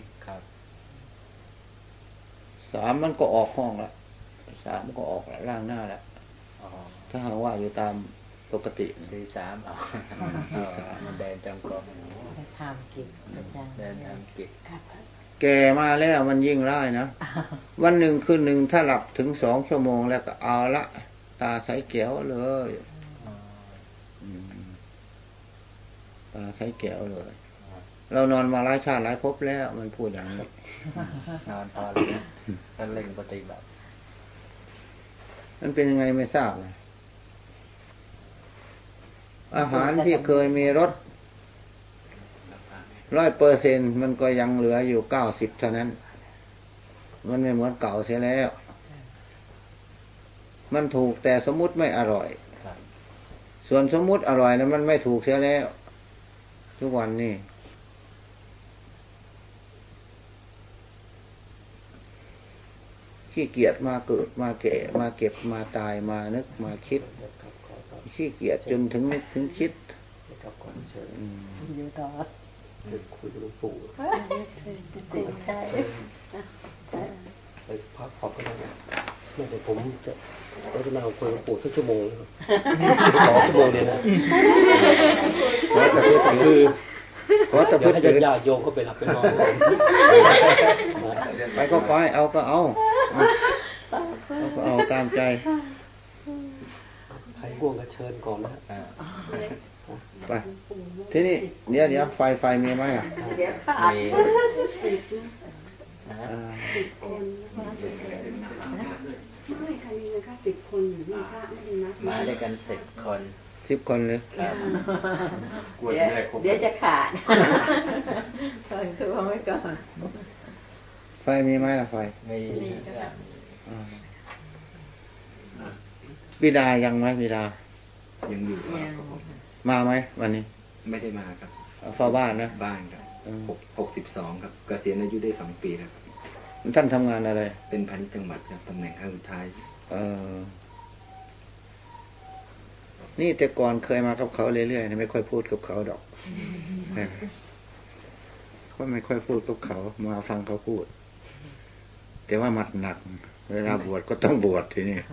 สามมันก็ออกห้องละสามมันก็ออกละร่างหน้าละถ้าหากว่าอยู่ตามปกติทีสามเอามันเดินจำกรมทำกิจเดินทำกิจแก่มาแล้วมันยิ่งร้ายนะวันหนึ่งคืนหนึ่งถ้าหลับถึงสองชั่วโมงแล้วก็เอาละตาใสแก้วเลยตาใสแก้วเลยเรานอนมาหลายชาติหลายภพแล้วมันพูดอย่างนี้นอนพอเลยท่านเล่งปฏิบัติมันเป็นยังไงไม่ทราบเลยอาหารที่เคยมีรสร้อยเปอร์เซ็นต์มันก็ยังเหลืออยู่เก้าสิบเท่านั้นมันไม่เหมือนเก่าเสียแล้วมันถูกแต่สมมุติไม่อร่อยส่วนสมมุติอร่อยนะมันไม่ถูกเสียแล้วทุกวันนี้ขี้เกียจมาเกิดมาแก่มาเก็บมาตายมานึกมาคิดขี้เกียจจนถึงนึกถึงคิดอยู่ต่อคุยกับหลวงปู่ติดใจไปพักผ่อนก็ได้ไม่แต่ผมจะเราจะนั่งคุยกับหลวงปู่สักชั่วโมงสองชั่วโมงเนี่ยนะขอแต่พูดคือขอแต่พูดให้ญาติโยมก็ไปหลับไปนอนไปก็ไปเอาก็เอาเอาก็เอาตามใจใครง่วงก็เชิญก่อนนะไปที่นี่เดี๋ยวเดี๋ยวไฟไฟมีไหมอ่ะมีสิบคนไม่ใครมีนะคะสิบคนอยู่นี่พระไม่ได้นัดมาด้วยกันสิบคนสิบคนเลยเดี๋ยวจะขาดตอนคือว่าไม่ก่อนไฟมีไหมล่ะไฟมีบิดายังไหมบิดายังอยู่มาไหมวันนี้ไม่ได้มาครับเฝ้าบ้านนะบ้านครับหกสิบสองครับเกษียณอายุได้สองปีแล้วท่านทำงานอะไรเป็นพาณิชย์จังหวัดครับตำแหน่งขั้นสุดท้ายเออนี่แต่ก่อนเคยมากับเขาเรื่อยๆไม่ค่อยพูดกับเขาดอกก็ไม่ค่อยพูดกับเขามาฟังเขาพูดแต่ว่ามัดหนักเวลาบวชก็ต้องบวชทีนี้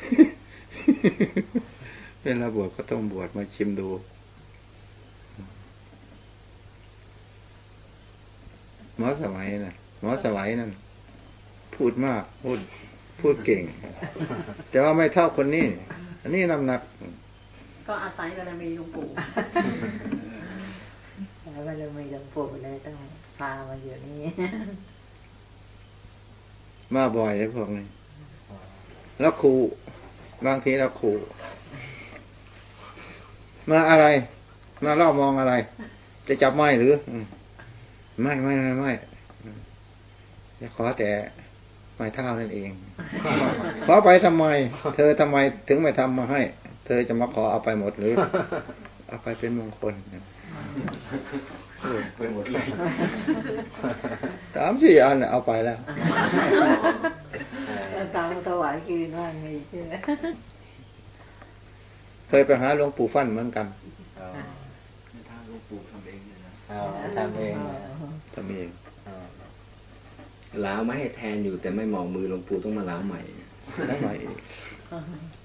เวลาบวชก็ต้องบวชมาชิมดูหมอสมัยน่ะหมอสมัยนั่นพูดมากพูดพูดเก่งแต่ว่าไม่เท่าคนนี้อันนี้น้ำหนักก็อาศัยบารมีหลวงปู่บารมีหลวงปู่เลยต้องพามาอยู่นี่มาบ่อยเลยพวกนี้แล้วครูบางทีแล้วครูมาอะไรมาเล่ามองอะไรจะจับไม้หรือไม่ไม่ไม่ไม่จะขอแต่ไม้เท้านั่นเองขอไปทำไมเธอทำไมถึงไม่ทำมาให้เธอจะมาขอเอาไปหมดหรือเอาไปเป็นมงคลไปหมดเลยสามสี่อันเอาไปแล้วตามถวายคืนว่ามีใช่ไหมเคยไปหาหลวงปู่ฟั่นเหมือนกันทางหลวงปู่ทำเองเลยนะทำเองทำเองล้าวไม่ให้แทนอยู่แต่ไม่มองมือหลวงปู่ต้องมาล้าวใหม่ล้าวใหม่